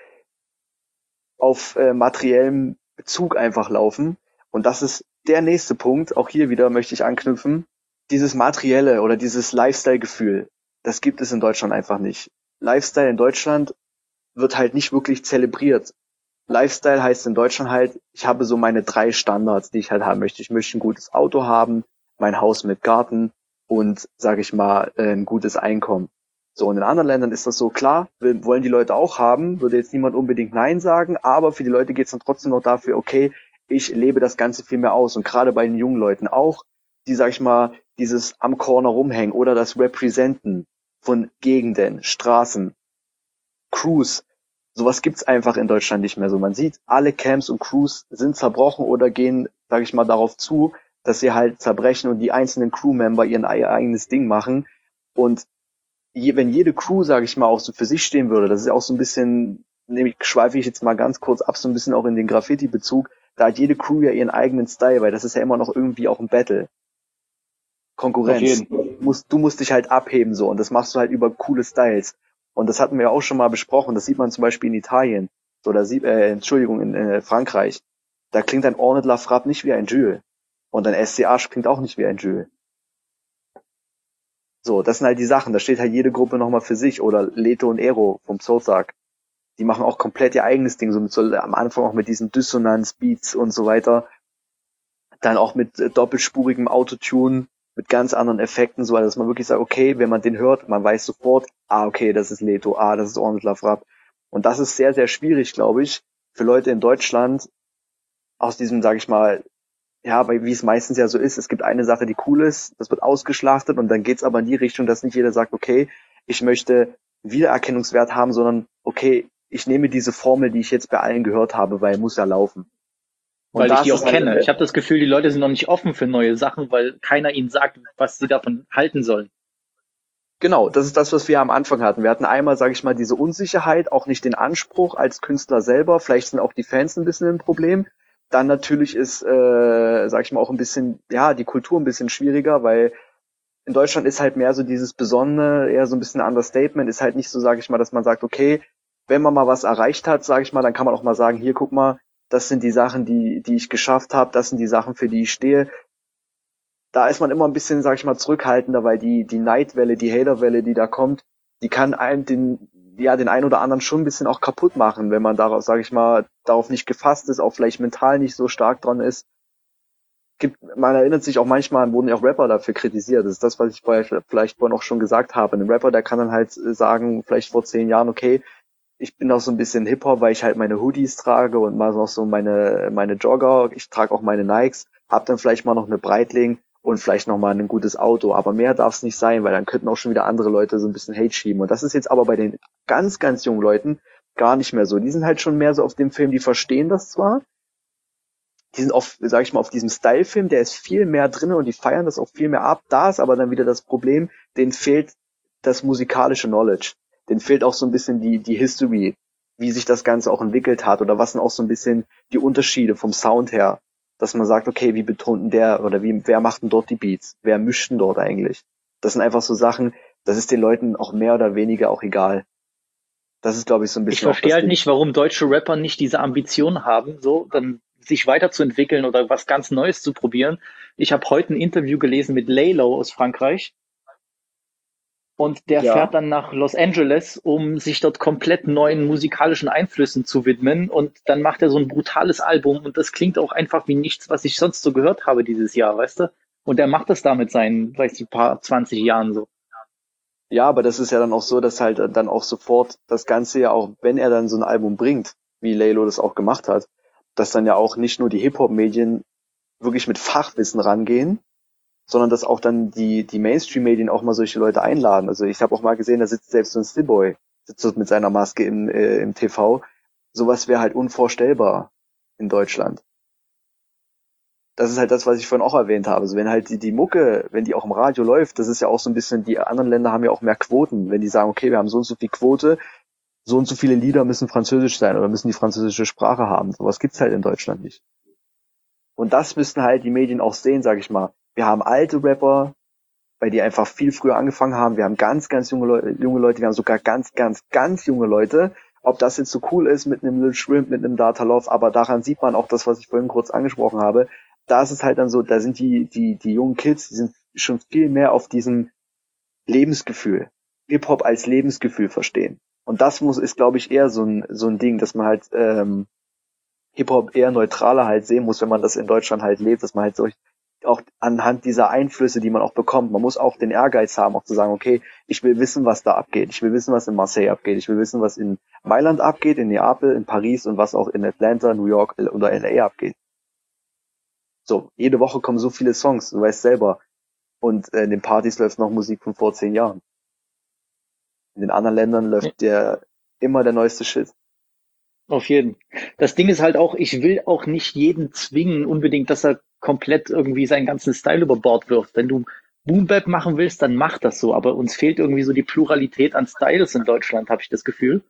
auf äh, materiellem Bezug einfach laufen. Und das ist der nächste Punkt, auch hier wieder möchte ich anknüpfen, dieses materielle oder dieses Lifestyle-Gefühl, das gibt es in Deutschland einfach nicht. Lifestyle in Deutschland wird halt nicht wirklich zelebriert. Lifestyle heißt in Deutschland halt, ich habe so meine drei Standards, die ich halt haben möchte. Ich möchte ein gutes Auto haben, mein Haus mit Garten und, sage ich mal, ein gutes Einkommen. So, und in anderen Ländern ist das so, klar, wollen die Leute auch haben, würde jetzt niemand unbedingt Nein sagen, aber für die Leute geht es dann trotzdem noch dafür, okay, ich lebe das Ganze viel mehr aus. Und gerade bei den jungen Leuten auch, die, sag ich mal, dieses am Corner rumhängen oder das Representen von Gegenden, Straßen, Crews, sowas gibt's einfach in Deutschland nicht mehr so. Man sieht, alle Camps und Crews sind zerbrochen oder gehen, sag ich mal, darauf zu, dass sie halt zerbrechen und die einzelnen Crewmember ihren eigenes Ding machen. Und je, wenn jede Crew, sage ich mal, auch so für sich stehen würde, das ist ja auch so ein bisschen, nämlich schweife ich jetzt mal ganz kurz ab, so ein bisschen auch in den Graffiti-Bezug, da hat jede Crew ja ihren eigenen Style, weil das ist ja immer noch irgendwie auch ein Battle. Konkurrenz. Du musst, du musst dich halt abheben so und das machst du halt über coole Styles. Und das hatten wir auch schon mal besprochen, das sieht man zum Beispiel in Italien, oder sieht, äh, Entschuldigung, in äh, Frankreich. Da klingt ein Ornette Lafrappe nicht wie ein Jules. Und ein S C A klingt auch nicht wie ein Jules. So, das sind halt die Sachen. Da steht halt jede Gruppe nochmal für sich. Oder Leto und Ero vom Soulsarg. Die machen auch komplett ihr eigenes Ding. So, mit so am Anfang auch mit diesen Dissonanz-Beats und so weiter. Dann auch mit äh, doppelspurigem Autotune, mit ganz anderen Effekten, so dass man wirklich sagt, okay, wenn man den hört, man weiß sofort, ah, okay, das ist Leto, ah, das ist Ornette Love Rap. Und das ist sehr, sehr schwierig, glaube ich, für Leute in Deutschland aus diesem, sage ich mal, ja, weil wie es meistens ja so ist, es gibt eine Sache, die cool ist, das wird ausgeschlachtet und dann geht's aber in die Richtung, dass nicht jeder sagt, okay, ich möchte Wiedererkennungswert haben, sondern okay, ich nehme diese Formel, die ich jetzt bei allen gehört habe, weil muss ja laufen. Und Weil ich das die ist auch halt- kenne. Ich habe das Gefühl, die Leute sind noch nicht offen für neue Sachen, weil keiner ihnen sagt, was sie davon halten sollen. Genau, das ist das, was wir am Anfang hatten. Wir hatten einmal, sage ich mal, diese Unsicherheit, auch nicht den Anspruch als Künstler selber. Vielleicht sind auch die Fans ein bisschen ein Problem. Dann natürlich ist, äh, sage ich mal, auch ein bisschen, ja, die Kultur ein bisschen schwieriger, weil in Deutschland ist halt mehr so dieses Besondere, eher so ein bisschen Understatement, ist halt nicht so, sage ich mal, dass man sagt, okay, wenn man mal was erreicht hat, sage ich mal, dann kann man auch mal sagen, hier, guck mal, das sind die Sachen, die die ich geschafft habe, das sind die Sachen, für die ich stehe. Da ist man immer ein bisschen, sag ich mal, zurückhaltender, weil die die Neidwelle, die Haterwelle, die da kommt, die kann einen den ja den einen oder anderen schon ein bisschen auch kaputt machen, wenn man darauf, sag ich mal, darauf nicht gefasst ist, auch vielleicht mental nicht so stark dran ist. Gibt, man erinnert sich auch manchmal, wurden ja auch Rapper dafür kritisiert. Das ist das, was ich vorher vielleicht vorhin auch schon gesagt habe. Ein Rapper, der kann dann halt sagen, vielleicht vor zehn Jahren, okay, ich bin auch so ein bisschen Hip-Hop, weil ich halt meine Hoodies trage und mal noch so meine meine Jogger. Ich trage auch meine Nikes, hab dann vielleicht mal noch eine Breitling und vielleicht noch mal ein gutes Auto. Aber mehr darf es nicht sein, weil dann könnten auch schon wieder andere Leute so ein bisschen Hate schieben. Und das ist jetzt aber bei den ganz, ganz jungen Leuten gar nicht mehr so. Die sind halt schon mehr so auf dem Film, die verstehen das zwar. Die sind auf, sag ich mal, auf diesem Style-Film, der ist viel mehr drin und die feiern das auch viel mehr ab. Da ist aber dann wieder das Problem, denen fehlt das musikalische Knowledge. Denen fehlt auch so ein bisschen die, die History, wie sich das Ganze auch entwickelt hat oder was sind auch so ein bisschen die Unterschiede vom Sound her. Dass man sagt, okay, wie betont denn der oder wie, wer macht denn dort die Beats? Wer mischt denn dort eigentlich? Das sind einfach so Sachen, das ist den Leuten auch mehr oder weniger auch egal. Das ist, glaube ich, so ein bisschen. Ich verstehe auch das halt Ding. nicht, warum deutsche Rapper nicht diese Ambition haben, so dann sich weiterzuentwickeln oder was ganz Neues zu probieren. Ich habe heute ein Interview gelesen mit Laylo aus Frankreich und der Ja. fährt dann nach Los Angeles, um sich dort komplett neuen musikalischen Einflüssen zu widmen und dann macht er so ein brutales Album und das klingt auch einfach wie nichts, was ich sonst so gehört habe dieses Jahr, weißt du? Und er macht das da mit seinen, weiß ich, paar zwanzig Jahren so. Ja, aber das ist ja dann auch so, dass halt dann auch sofort das Ganze ja auch, wenn er dann so ein Album bringt, wie Laylo das auch gemacht hat, dass dann ja auch nicht nur die Hip-Hop-Medien wirklich mit Fachwissen rangehen, sondern dass auch dann die die Mainstream-Medien auch mal solche Leute einladen. Also ich habe auch mal gesehen, da sitzt selbst so ein Still-Boy, sitzt dort mit seiner Maske im, äh, im T V. Sowas wäre halt unvorstellbar in Deutschland. Das ist halt das, was ich vorhin auch erwähnt habe. Also wenn halt die, die Mucke, wenn die auch im Radio läuft, das ist ja auch so ein bisschen, die anderen Länder haben ja auch mehr Quoten. Wenn die sagen, okay, wir haben so und so viel Quote, so und so viele Lieder müssen französisch sein oder müssen die französische Sprache haben. Sowas gibt's halt in Deutschland nicht. Und das müssten halt die Medien auch sehen, sag ich mal. Wir haben alte Rapper, weil die einfach viel früher angefangen haben. Wir haben ganz, ganz junge, Leu junge Leute, wir haben sogar ganz, ganz, ganz junge Leute. Ob das jetzt so cool ist mit einem Lil Shrimp, mit einem Data Love, aber daran sieht man auch das, was ich vorhin kurz angesprochen habe. Da ist es halt dann so, da sind die, die, die jungen Kids, die sind schon viel mehr auf diesem Lebensgefühl, Hip-Hop als Lebensgefühl verstehen. Und das muss, ist, glaube ich, eher so ein, so ein Ding, dass man halt, ähm, Hip-Hop eher neutraler halt sehen muss, wenn man das in Deutschland halt lebt, dass man halt so auch anhand dieser Einflüsse, die man auch bekommt, man muss auch den Ehrgeiz haben, auch zu sagen, okay, ich will wissen, was da abgeht. Ich will wissen, was in Marseille abgeht. Ich will wissen, was in Mailand abgeht, in Neapel, in Paris und was auch in Atlanta, New York oder L A abgeht. So, jede Woche kommen so viele Songs, du weißt selber. Und äh, in den Partys läuft noch Musik von vor zehn Jahren. In den anderen Ländern läuft der immer der neueste Shit. Auf jeden. Das Ding ist halt auch, ich will auch nicht jeden zwingen, unbedingt, dass er komplett irgendwie seinen ganzen Style über Bord wirft. Wenn du Boom Bap machen willst, dann mach das so. Aber uns fehlt irgendwie so die Pluralität an Styles in Deutschland, habe ich das Gefühl.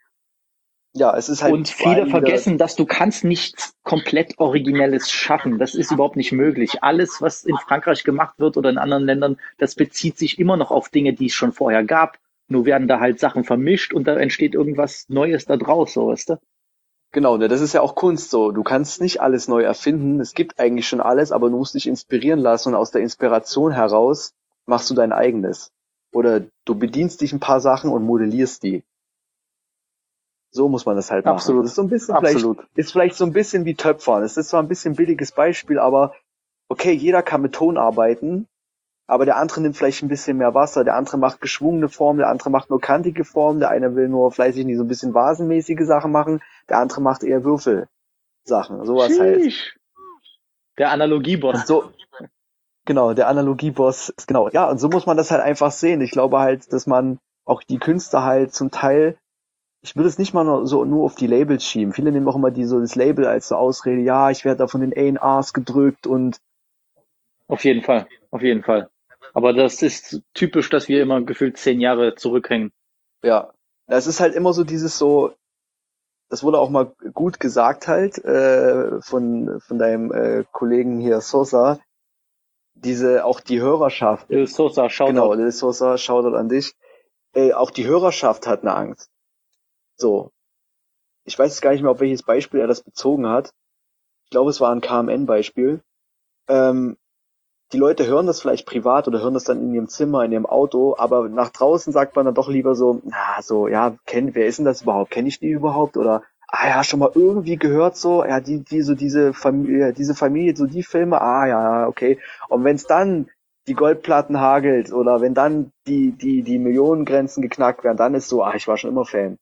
Ja, es ist halt Und vor viele allem wieder- vergessen, dass du kannst nichts komplett Originelles schaffen. Das ist überhaupt nicht möglich. Alles, was in Frankreich gemacht wird oder in anderen Ländern, das bezieht sich immer noch auf Dinge, die es schon vorher gab. Nur werden da halt Sachen vermischt und da entsteht irgendwas Neues da draus, so weißt du? Genau, ne, das ist ja auch Kunst so. Du kannst nicht alles neu erfinden. Es gibt eigentlich schon alles, aber du musst dich inspirieren lassen und aus der Inspiration heraus machst du dein eigenes. Oder du bedienst dich ein paar Sachen und modellierst die. So muss man das halt machen. Das Absolut. ist so ein bisschen vielleicht, Absolut. ist vielleicht so ein bisschen wie Töpfern. Es ist zwar ein bisschen ein billiges Beispiel, aber okay, jeder kann mit Ton arbeiten, aber der andere nimmt vielleicht ein bisschen mehr Wasser, der andere macht geschwungene Formen, der andere macht nur kantige Formen, der eine will nur fleißig nicht so ein bisschen vasenmäßige Sachen machen, der andere macht eher Würfelsachen, sowas halt. Sheesh. Der Analogieboss. Und so, genau, der Analogieboss, genau, ja, und so muss man das halt einfach sehen. Ich glaube halt, dass man auch die Künstler halt zum Teil, ich würde es nicht mal nur so nur auf die Labels schieben. Viele nehmen auch immer die so das Label als so Ausrede, ja, ich werde da von den A und Rs gedrückt und Auf jeden Fall. Auf jeden Fall. Aber das ist typisch, dass wir immer gefühlt zehn Jahre zurückhängen. ja, es ist halt immer so dieses so, das wurde auch mal gut gesagt halt äh, von von deinem äh, Kollegen hier Sosa, diese auch die Hörerschaft, Lil Sosa, genau, Shoutout. Lil Sosa, Shoutout an dich, äh, auch die Hörerschaft hat eine Angst. So, ich weiß jetzt gar nicht mehr, auf welches Beispiel er das bezogen hat. Ich glaube, es war ein K M N-Beispiel. Ähm, die Leute hören das vielleicht privat oder hören das dann in ihrem Zimmer, in ihrem Auto, aber nach draußen sagt man dann doch lieber so, na, so, ja, kenn, wer ist denn das überhaupt? Kenne ich die überhaupt? Oder, ah ja, schon mal irgendwie gehört so, ja, die, die, so diese Familie, diese Familie, so die Filme, ah ja, okay. Und wenn es dann die Goldplatten hagelt oder wenn dann die, die, die Millionengrenzen geknackt werden, dann ist so, ah, ich war schon immer Fan.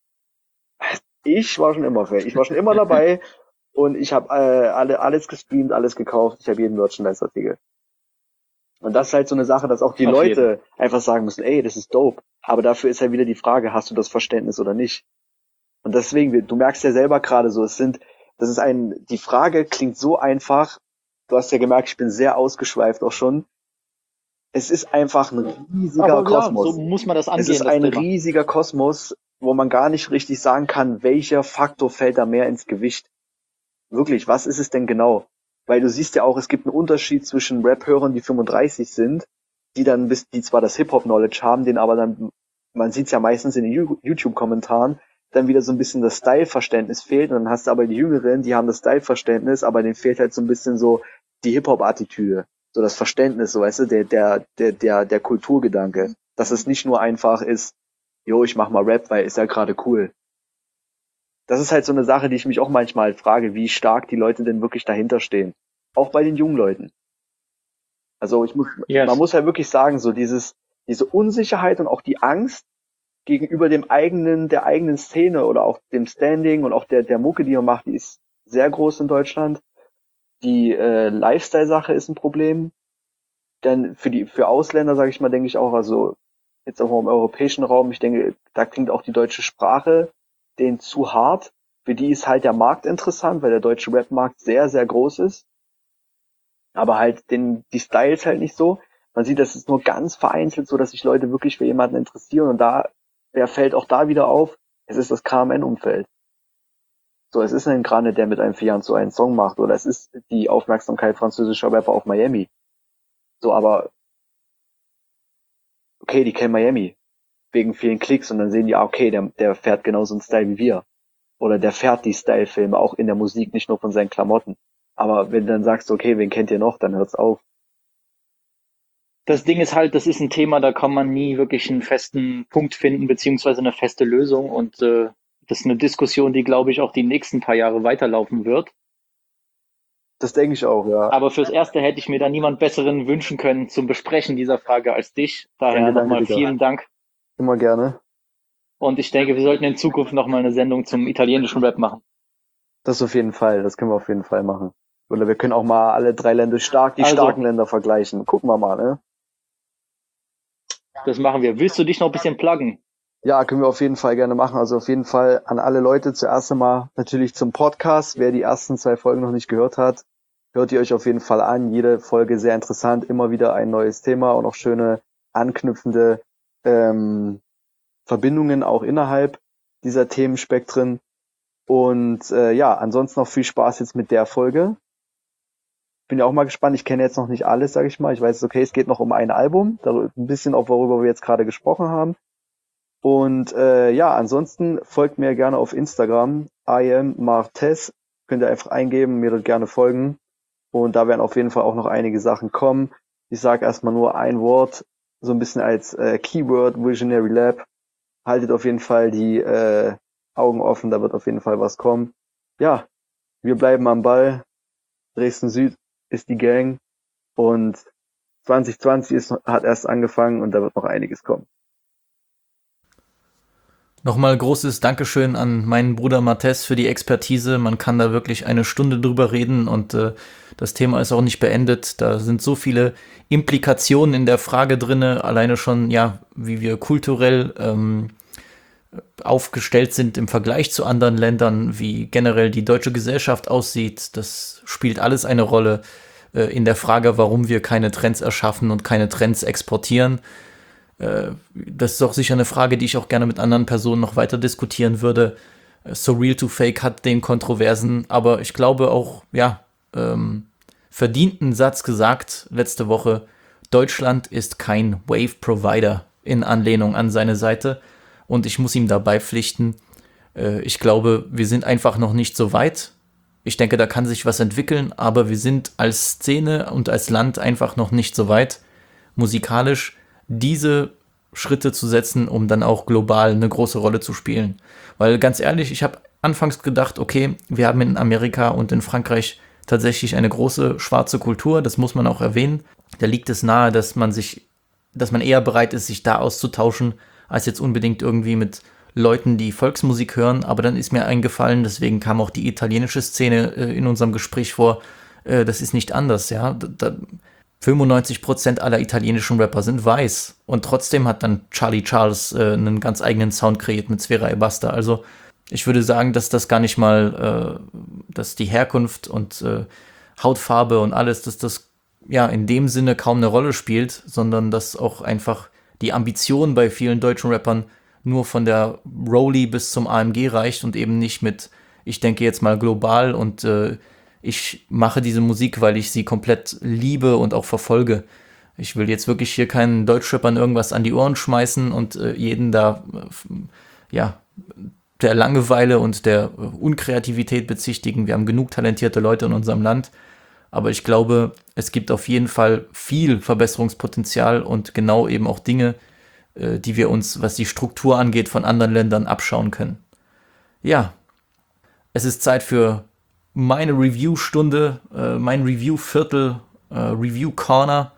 Ich war schon immer Fan. Ich war schon immer dabei und ich habe äh, alle, alles gestreamt, alles gekauft. Ich habe jeden Merchandise-Artikel. Und das ist halt so eine Sache, dass auch die Auf Leute einfach sagen müssen, ey, das ist dope. Aber dafür ist halt wieder die Frage, hast du das Verständnis oder nicht? Und deswegen, du merkst ja selber gerade so, es sind, das ist ein, die Frage klingt so einfach. Du hast ja gemerkt, ich bin sehr ausgeschweift auch schon. Es ist einfach ein riesiger Aber ja, Kosmos. so muss man das Es angehen, ist das ein Thema. riesiger Kosmos, wo man gar nicht richtig sagen kann, welcher Faktor fällt da mehr ins Gewicht. Wirklich, was ist es denn genau? Weil du siehst ja auch, es gibt einen Unterschied zwischen Rap-Hörern, die fünfunddreißig sind, die dann bis, die zwar das Hip-Hop-Knowledge haben, den aber dann, man sieht's ja meistens in den Ju- YouTube-Kommentaren, dann wieder so ein bisschen das Style-Verständnis fehlt. Und dann hast du aber die Jüngeren, die haben das Style-Verständnis, aber denen fehlt halt so ein bisschen so die Hip-Hop-Attitüde. So das Verständnis, so weißt du, der, der, der, der, der Kulturgedanke. Dass es nicht nur einfach ist, jo, ich mach mal Rap, weil ist ja gerade cool. Das ist halt so eine Sache, die ich mich auch manchmal frage, wie stark die Leute denn wirklich dahinter stehen. Auch bei den jungen Leuten. Also ich muss, Yes. man muss ja wirklich sagen, so dieses, diese Unsicherheit und auch die Angst gegenüber dem eigenen, der eigenen Szene oder auch dem Standing und auch der, der Mucke, die man macht, die ist sehr groß in Deutschland. Die äh, Lifestyle-Sache ist ein Problem. Denn für die, für Ausländer, sage ich mal, denke ich auch, also jetzt auch mal im europäischen Raum, ich denke, da klingt auch die deutsche Sprache denen zu hart. Für die ist halt der Markt interessant, weil der deutsche Rap-Markt sehr, sehr groß ist. Aber halt den, die Styles halt nicht so. Man sieht, das ist nur ganz vereinzelt so, dass sich Leute wirklich für jemanden interessieren. Und da, wer fällt auch da wieder auf? Es ist das K M N-Umfeld. So, es ist ein Grande, der mit einem vier Jahren so einen Song macht. Oder es ist die Aufmerksamkeit französischer Rapper auf Miami. So, aber okay, die kennen Miami wegen vielen Klicks und dann sehen die, ah, okay, der, der fährt genauso einen Style wie wir. Oder der fährt die Style-Filme auch in der Musik, nicht nur von seinen Klamotten. Aber wenn du dann sagst, okay, wen kennt ihr noch, dann hört's auf. Das Ding ist halt, das ist ein Thema, da kann man nie wirklich einen festen Punkt finden, beziehungsweise eine feste Lösung. Und äh, das ist eine Diskussion, die, glaube ich, auch die nächsten paar Jahre weiterlaufen wird. Das denke ich auch, ja. Aber fürs Erste hätte ich mir da niemand Besseren wünschen können zum Besprechen dieser Frage als dich. Daher Danke, danke, nochmal Digga. vielen Dank. Immer gerne. Und ich denke, wir sollten in Zukunft nochmal eine Sendung zum italienischen Rap machen. Das auf jeden Fall, das können wir auf jeden Fall machen. Oder wir können auch mal alle drei Länder stark, die Also. starken Länder vergleichen. Gucken wir mal, ne? Das machen wir. Willst du dich noch ein bisschen pluggen? Ja, können wir auf jeden Fall gerne machen. Also auf jeden Fall an alle Leute zuerst einmal natürlich zum Podcast. Wer die ersten zwei Folgen noch nicht gehört hat, hört ihr euch auf jeden Fall an. Jede Folge sehr interessant, immer wieder ein neues Thema und auch schöne anknüpfende ähm, Verbindungen auch innerhalb dieser Themenspektren. Und äh, ja, ansonsten noch viel Spaß jetzt mit der Folge. Bin ja auch mal gespannt. Ich kenne jetzt noch nicht alles, sage ich mal. Ich weiß, okay, es geht noch um ein Album, ein bisschen auch, worüber wir jetzt gerade gesprochen haben. Und äh, ja, ansonsten folgt mir gerne auf Instagram, I am Martez. Könnt ihr einfach eingeben, mir dort gerne folgen. Und da werden auf jeden Fall auch noch einige Sachen kommen. Ich sage erstmal nur ein Wort, so ein bisschen als äh, Keyword, Visionary Lab. Haltet auf jeden Fall die äh, Augen offen, da wird auf jeden Fall was kommen. Ja, wir bleiben am Ball. Dresden Süd ist die Gang. Und zwanzig zwanzig ist, hat erst angefangen und da wird noch einiges kommen. Nochmal großes Dankeschön an meinen Bruder Martez für die Expertise. Man kann da wirklich eine Stunde drüber reden und äh, das Thema ist auch nicht beendet. Da sind so viele Implikationen in der Frage drinne, alleine schon, ja, wie wir kulturell ähm, aufgestellt sind im Vergleich zu anderen Ländern, wie generell die deutsche Gesellschaft aussieht. Das spielt alles eine Rolle äh, in der Frage, warum wir keine Trends erschaffen und keine Trends exportieren. Das ist auch sicher eine Frage, die ich auch gerne mit anderen Personen noch weiter diskutieren würde. So Real to Fake hat den Kontroversen, aber ich glaube auch, ja, ähm, verdienten Satz gesagt letzte Woche, Deutschland ist kein Wave-Provider in Anlehnung an seine Seite und ich muss ihm dabei pflichten. Äh, ich glaube, wir sind einfach noch nicht so weit. Ich denke, da kann sich was entwickeln, aber wir sind als Szene und als Land einfach noch nicht so weit, musikalisch diese Schritte zu setzen, um dann auch global eine große Rolle zu spielen. Weil ganz ehrlich, ich habe anfangs gedacht, okay, wir haben in Amerika und in Frankreich tatsächlich eine große schwarze Kultur, das muss man auch erwähnen. Da liegt es nahe, dass man sich, dass man eher bereit ist, sich da auszutauschen, als jetzt unbedingt irgendwie mit Leuten, die Volksmusik hören. Aber dann ist mir eingefallen, deswegen kam auch die italienische Szene äh, in unserem Gespräch vor, äh, das ist nicht anders, ja. Da, da, fünfundneunzig Prozent aller italienischen Rapper sind weiß. Und trotzdem hat dann Charlie Charles äh, einen ganz eigenen Sound kreiert mit Sfera Ebbasta. Also ich würde sagen, dass das gar nicht mal, äh, dass die Herkunft und äh, Hautfarbe und alles, dass das ja in dem Sinne kaum eine Rolle spielt, sondern dass auch einfach die Ambition bei vielen deutschen Rappern nur von der Rolli bis zum A M G reicht und eben nicht mit, ich denke jetzt mal global und äh, ich mache diese Musik, weil ich sie komplett liebe und auch verfolge. Ich will jetzt wirklich hier keinen Deutschrappern irgendwas an die Ohren schmeißen und äh, jeden da, äh, ja, der Langeweile und der äh, Unkreativität bezichtigen. Wir haben genug talentierte Leute in unserem Land. Aber ich glaube, es gibt auf jeden Fall viel Verbesserungspotenzial und genau eben auch Dinge, äh, die wir uns, was die Struktur angeht, von anderen Ländern abschauen können. Ja, es ist Zeit für meine Review-Stunde, äh, mein Review-Viertel, äh, Review-Corner.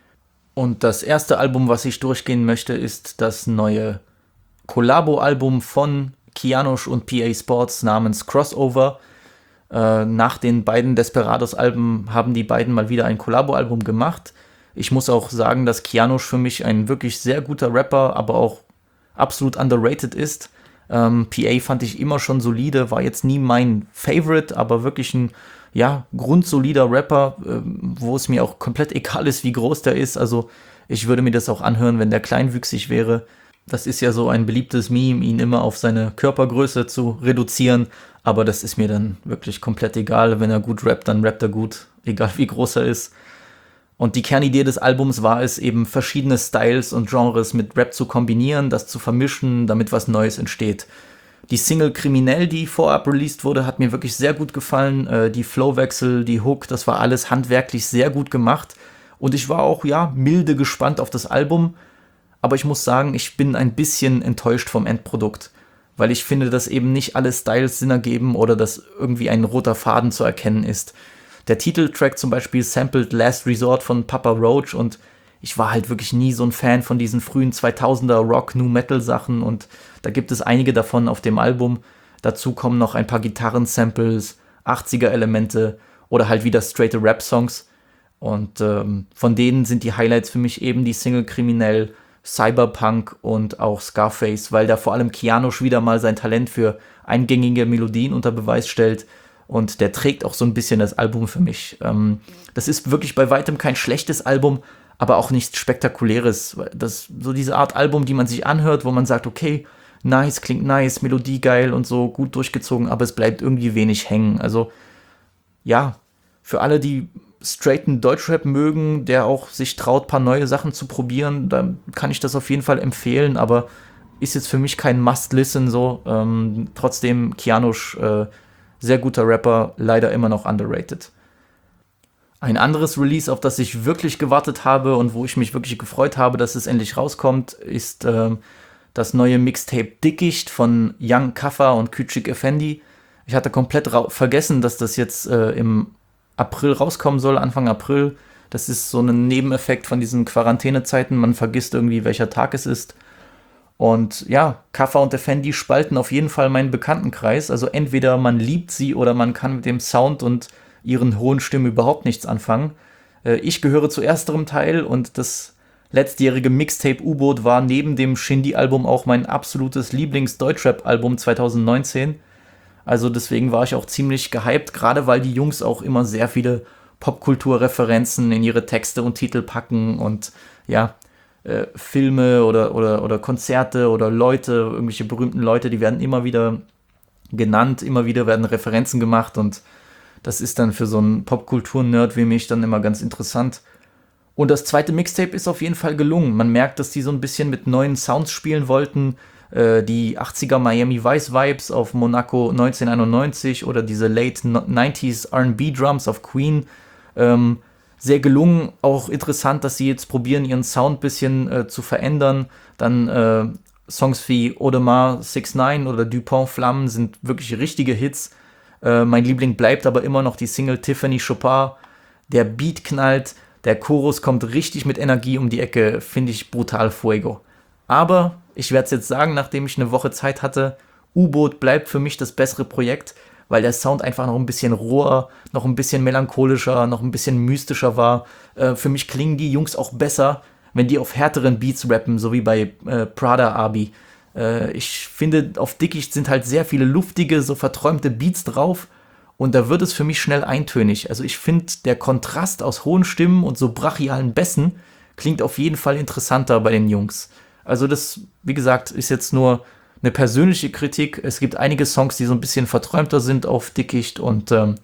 Und das erste Album, was ich durchgehen möchte, ist das neue Collabo-Album von Kianosch und P A Sports namens Crossover. Äh, nach den beiden Desperados-Alben haben die beiden mal wieder ein Collabo-Album gemacht. Ich muss auch sagen, dass Kianosch für mich ein wirklich sehr guter Rapper, aber auch absolut underrated ist. Ähm, P A fand ich immer schon solide, war jetzt nie mein Favorite, aber wirklich ein, ja, grundsolider Rapper, ähm, wo es mir auch komplett egal ist, wie groß der ist. Also ich würde mir das auch anhören, wenn der kleinwüchsig wäre. Das ist ja so ein beliebtes Meme, ihn immer auf seine Körpergröße zu reduzieren, aber das ist mir dann wirklich komplett egal. Wenn er gut rappt, dann rappt er gut, egal wie groß er ist. Und die Kernidee des Albums war es eben, verschiedene Styles und Genres mit Rap zu kombinieren, das zu vermischen, damit was Neues entsteht. Die Single Kriminell, die vorab released wurde, hat mir wirklich sehr gut gefallen. Äh, die Flowwechsel, die Hook, das war alles handwerklich sehr gut gemacht. Und ich war auch, ja, milde gespannt auf das Album. Aber ich muss sagen, ich bin ein bisschen enttäuscht vom Endprodukt. Weil ich finde, dass eben nicht alle Styles Sinn ergeben oder dass irgendwie ein roter Faden zu erkennen ist. Der Titeltrack zum Beispiel sampled Last Resort von Papa Roach und ich war halt wirklich nie so ein Fan von diesen frühen zweitausender Rock-Nu-Metal-Sachen und da gibt es einige davon auf dem Album. Dazu kommen noch ein paar Gitarren-Samples, achtziger-Elemente oder halt wieder straighte Rap-Songs und ähm, von denen sind die Highlights für mich eben die Single Kriminell, Cyberpunk und auch Scarface, weil da vor allem Kianosch wieder mal sein Talent für eingängige Melodien unter Beweis stellt. Und der trägt auch so ein bisschen das Album für mich. Ähm, das ist wirklich bei weitem kein schlechtes Album, aber auch nichts Spektakuläres. Das so diese Art Album, die man sich anhört, wo man sagt, okay, nice, klingt nice, Melodie geil und so, gut durchgezogen, aber es bleibt irgendwie wenig hängen. Also ja, für alle, die straighten Deutschrap mögen, der auch sich traut, ein paar neue Sachen zu probieren, dann kann ich das auf jeden Fall empfehlen, aber ist jetzt für mich kein Must-Listen so. Ähm, trotzdem Kianosch, äh, sehr guter Rapper, leider immer noch underrated. Ein anderes Release, auf das ich wirklich gewartet habe und wo ich mich wirklich gefreut habe, dass es endlich rauskommt, ist ähm, das neue Mixtape Dickicht von Young Kaffa und Küçük Efendi. Ich hatte komplett ra- vergessen, dass das jetzt äh, im April rauskommen soll, Anfang April. Das ist so ein Nebeneffekt von diesen Quarantänezeiten. Man vergisst irgendwie, welcher Tag es ist. Und ja, Kaffa und Efendi spalten auf jeden Fall meinen Bekanntenkreis. Also entweder man liebt sie oder man kann mit dem Sound und ihren hohen Stimmen überhaupt nichts anfangen. Äh, ich gehöre zu ersterem Teil und das letztjährige Mixtape U-Boot war neben dem Shindy-Album auch mein absolutes Lieblings-Deutschrap-Album zwanzig neunzehn. Also deswegen war ich auch ziemlich gehypt, gerade weil die Jungs auch immer sehr viele Popkulturreferenzen in ihre Texte und Titel packen und ja, äh, Filme oder, oder, oder Konzerte oder Leute, irgendwelche berühmten Leute, die werden immer wieder genannt, immer wieder werden Referenzen gemacht und das ist dann für so einen Popkultur-Nerd wie mich dann immer ganz interessant. Und das zweite Mixtape ist auf jeden Fall gelungen. Man merkt, dass die so ein bisschen mit neuen Sounds spielen wollten. Äh, die achtziger Miami Vice Vibes auf Monaco neunzehnhunderteinundneunzig oder diese Late neunziger R and B Drums auf Queen. Ähm, sehr gelungen. Auch interessant, dass sie jetzt probieren, ihren Sound ein bisschen äh, zu verändern. Dann äh, Songs wie Audemars six nine oder Dupont Flammen sind wirklich richtige Hits. Äh, mein Liebling bleibt aber immer noch die Single Tiffany Chopin. Der Beat knallt, der Chorus kommt richtig mit Energie um die Ecke, finde ich brutal fuego. Aber ich werde es jetzt sagen, nachdem ich eine Woche Zeit hatte, U-Boot bleibt für mich das bessere Projekt, weil der Sound einfach noch ein bisschen roher, noch ein bisschen melancholischer, noch ein bisschen mystischer war. Äh, für mich klingen die Jungs auch besser, wenn die auf härteren Beats rappen, so wie bei äh, Prada Abi. Äh, ich finde, auf Dickicht sind halt sehr viele luftige, so verträumte Beats drauf und da wird es für mich schnell eintönig. Also ich finde, der Kontrast aus hohen Stimmen und so brachialen Bässen klingt auf jeden Fall interessanter bei den Jungs. Also das, wie gesagt, ist jetzt nur eine persönliche Kritik. Es gibt einige Songs, die so ein bisschen verträumter sind auf Dickicht und ähm,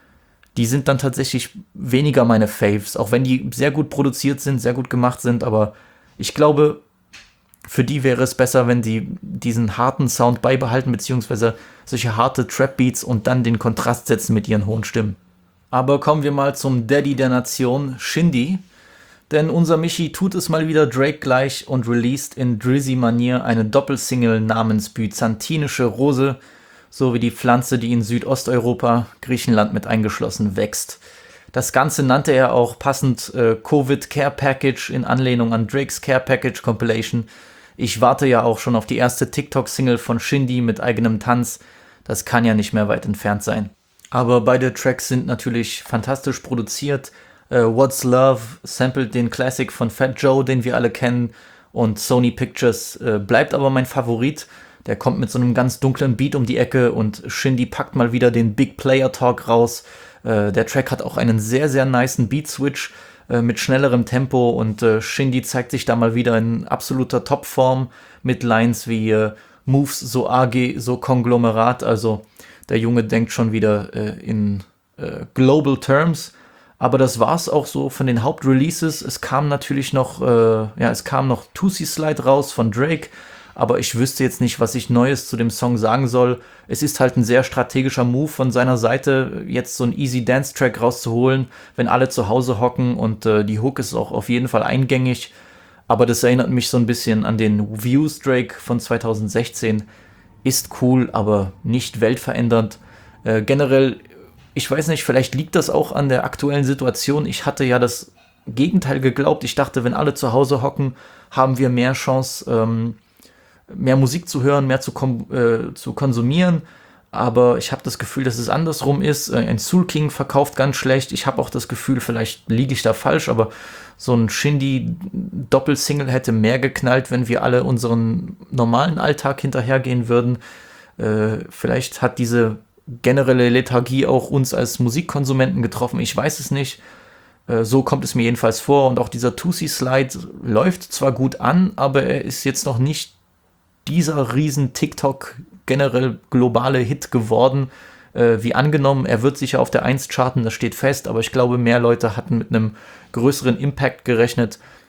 die sind dann tatsächlich weniger meine Faves, auch wenn die sehr gut produziert sind, sehr gut gemacht sind, aber ich glaube, für die wäre es besser, wenn die diesen harten Sound beibehalten, beziehungsweise solche harte Trap-Beats und dann den Kontrast setzen mit ihren hohen Stimmen. Aber kommen wir mal zum Daddy der Nation, Shindy. Denn unser Michi tut es mal wieder Drake gleich und released in Drizzy-Manier eine Doppelsingle namens Byzantinische Rose, sowie die Pflanze, die in Südosteuropa, Griechenland mit eingeschlossen, wächst. Das Ganze nannte er auch passend äh, Covid Care Package in Anlehnung an Drakes Care Package Compilation. Ich warte ja auch schon auf die erste TikTok-Single von Shindy mit eigenem Tanz. Das kann ja nicht mehr weit entfernt sein. Aber beide Tracks sind natürlich fantastisch produziert. Äh, What's Love samplet den Classic von Fat Joe, den wir alle kennen. Und Sony Pictures äh, bleibt aber mein Favorit. Der kommt mit so einem ganz dunklen Beat um die Ecke und Shindy packt mal wieder den Big Player Talk raus. Äh, der Track hat auch einen sehr, sehr nicen Beat-Switch äh, mit schnellerem Tempo und äh, Shindy zeigt sich da mal wieder in absoluter Topform mit Lines wie äh, Moves so A G, so Konglomerat. Also der Junge denkt schon wieder äh, in äh, Global Terms. Aber das war's auch so von den Hauptreleases. Es kam natürlich noch, äh, ja, es kam noch Tootsie Slide raus von Drake. Aber ich wüsste jetzt nicht, was ich Neues zu dem Song sagen soll. Es ist halt ein sehr strategischer Move von seiner Seite, jetzt so einen Easy Dance Track rauszuholen, wenn alle zu Hause hocken und äh, die Hook ist auch auf jeden Fall eingängig. Aber das erinnert mich so ein bisschen an den Views Drake von zwanzig sechzehn. Ist cool, aber nicht weltverändernd. Äh, generell, ich weiß nicht, vielleicht liegt das auch an der aktuellen Situation. Ich hatte ja das Gegenteil geglaubt. Ich dachte, wenn alle zu Hause hocken, haben wir mehr Chance, ähm, mehr Musik zu hören, mehr zu, kom- äh, zu konsumieren. Aber ich habe das Gefühl, dass es andersrum ist. Äh, ein Soul King verkauft ganz schlecht. Ich habe auch das Gefühl, vielleicht liege ich da falsch, aber so ein Shindy-Doppelsingle hätte mehr geknallt, wenn wir alle unseren normalen Alltag hinterhergehen würden. Äh, vielleicht hat diese generelle Lethargie auch uns als Musikkonsumenten getroffen. Ich weiß es nicht. Äh, so kommt es mir jedenfalls vor. Und auch dieser Tootsie Slide läuft zwar gut an, aber er ist jetzt noch nicht dieser riesen TikTok generell globale Hit geworden, äh, wie angenommen. Er wird sicher auf der eins charten, das steht fest, aber ich glaube, mehr Leute hatten mit einem größeren Impact gerechnet.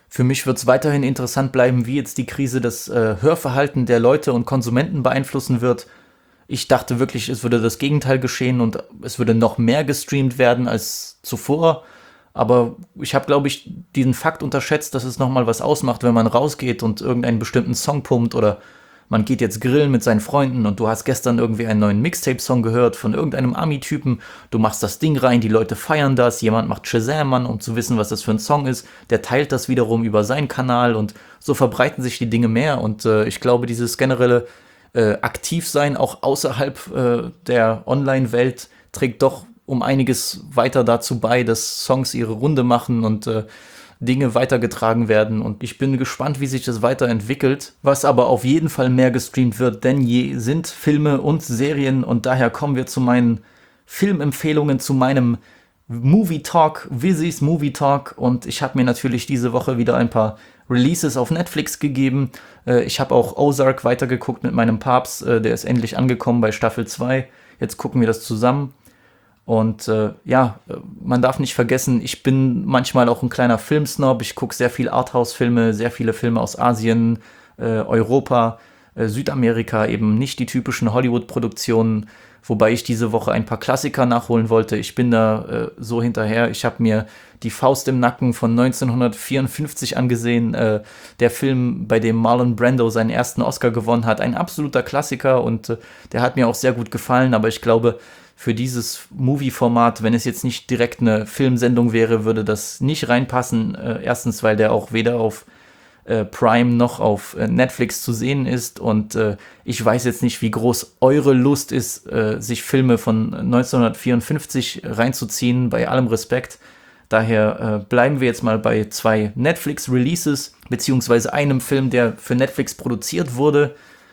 Für mich wird es weiterhin interessant bleiben, wie jetzt die Krise das äh, Hörverhalten der Leute und Konsumenten beeinflussen wird. Ich dachte wirklich, es würde das Gegenteil geschehen und es würde noch mehr gestreamt werden als zuvor. Aber ich habe, glaube ich, diesen Fakt unterschätzt, dass es nochmal was ausmacht, wenn man rausgeht und irgendeinen bestimmten Song pumpt oder man geht jetzt grillen mit seinen Freunden und du hast gestern irgendwie einen neuen Mixtape-Song gehört von irgendeinem Ami-Typen, du machst das Ding rein, die Leute feiern das, jemand macht Shazam an, um zu wissen, was das für ein Song ist, der teilt das wiederum über seinen Kanal und so verbreiten sich die Dinge mehr und äh, ich glaube, dieses generelle äh, Aktivsein auch außerhalb äh, der Online-Welt trägt doch um einiges weiter dazu bei, dass Songs ihre Runde machen und äh, Dinge weitergetragen werden und ich bin gespannt, wie sich das weiterentwickelt. Was aber auf jeden Fall mehr gestreamt wird denn je, sind Filme und Serien und daher kommen wir zu meinen Filmempfehlungen, zu meinem Movie Talk, Wizzy's Movie Talk und ich habe mir natürlich diese Woche wieder ein paar Releases auf Netflix gegeben. Äh, ich habe auch Ozark weitergeguckt mit meinem Papst, äh, der ist endlich angekommen bei Staffel zwei. Jetzt gucken wir das zusammen. Und äh, ja, man darf nicht vergessen, ich bin manchmal auch ein kleiner Filmsnob. Ich gucke sehr viel Arthouse-Filme, sehr viele Filme aus Asien, äh, Europa, äh, Südamerika, eben nicht die typischen Hollywood-Produktionen, wobei ich diese Woche ein paar Klassiker nachholen wollte. Ich bin da äh, so hinterher. Ich habe mir Die Faust im Nacken von neunzehnhundertvierundfünfzig angesehen. Äh, der Film, bei dem Marlon Brando seinen ersten Oscar gewonnen hat. Ein absoluter Klassiker und äh, der hat mir auch sehr gut gefallen, aber ich glaube, für dieses Movie-Format, wenn es jetzt nicht direkt eine Filmsendung wäre, würde das nicht reinpassen. Äh, erstens, weil der auch weder auf äh, Prime noch auf äh, Netflix zu sehen ist. Und äh, ich weiß jetzt nicht, wie groß eure Lust ist, äh, sich Filme von neunzehnhundertvierundfünfzig reinzuziehen, bei allem Respekt. Daher äh, bleiben wir jetzt mal bei zwei Netflix-Releases, beziehungsweise einem Film, der für Netflix produziert wurde,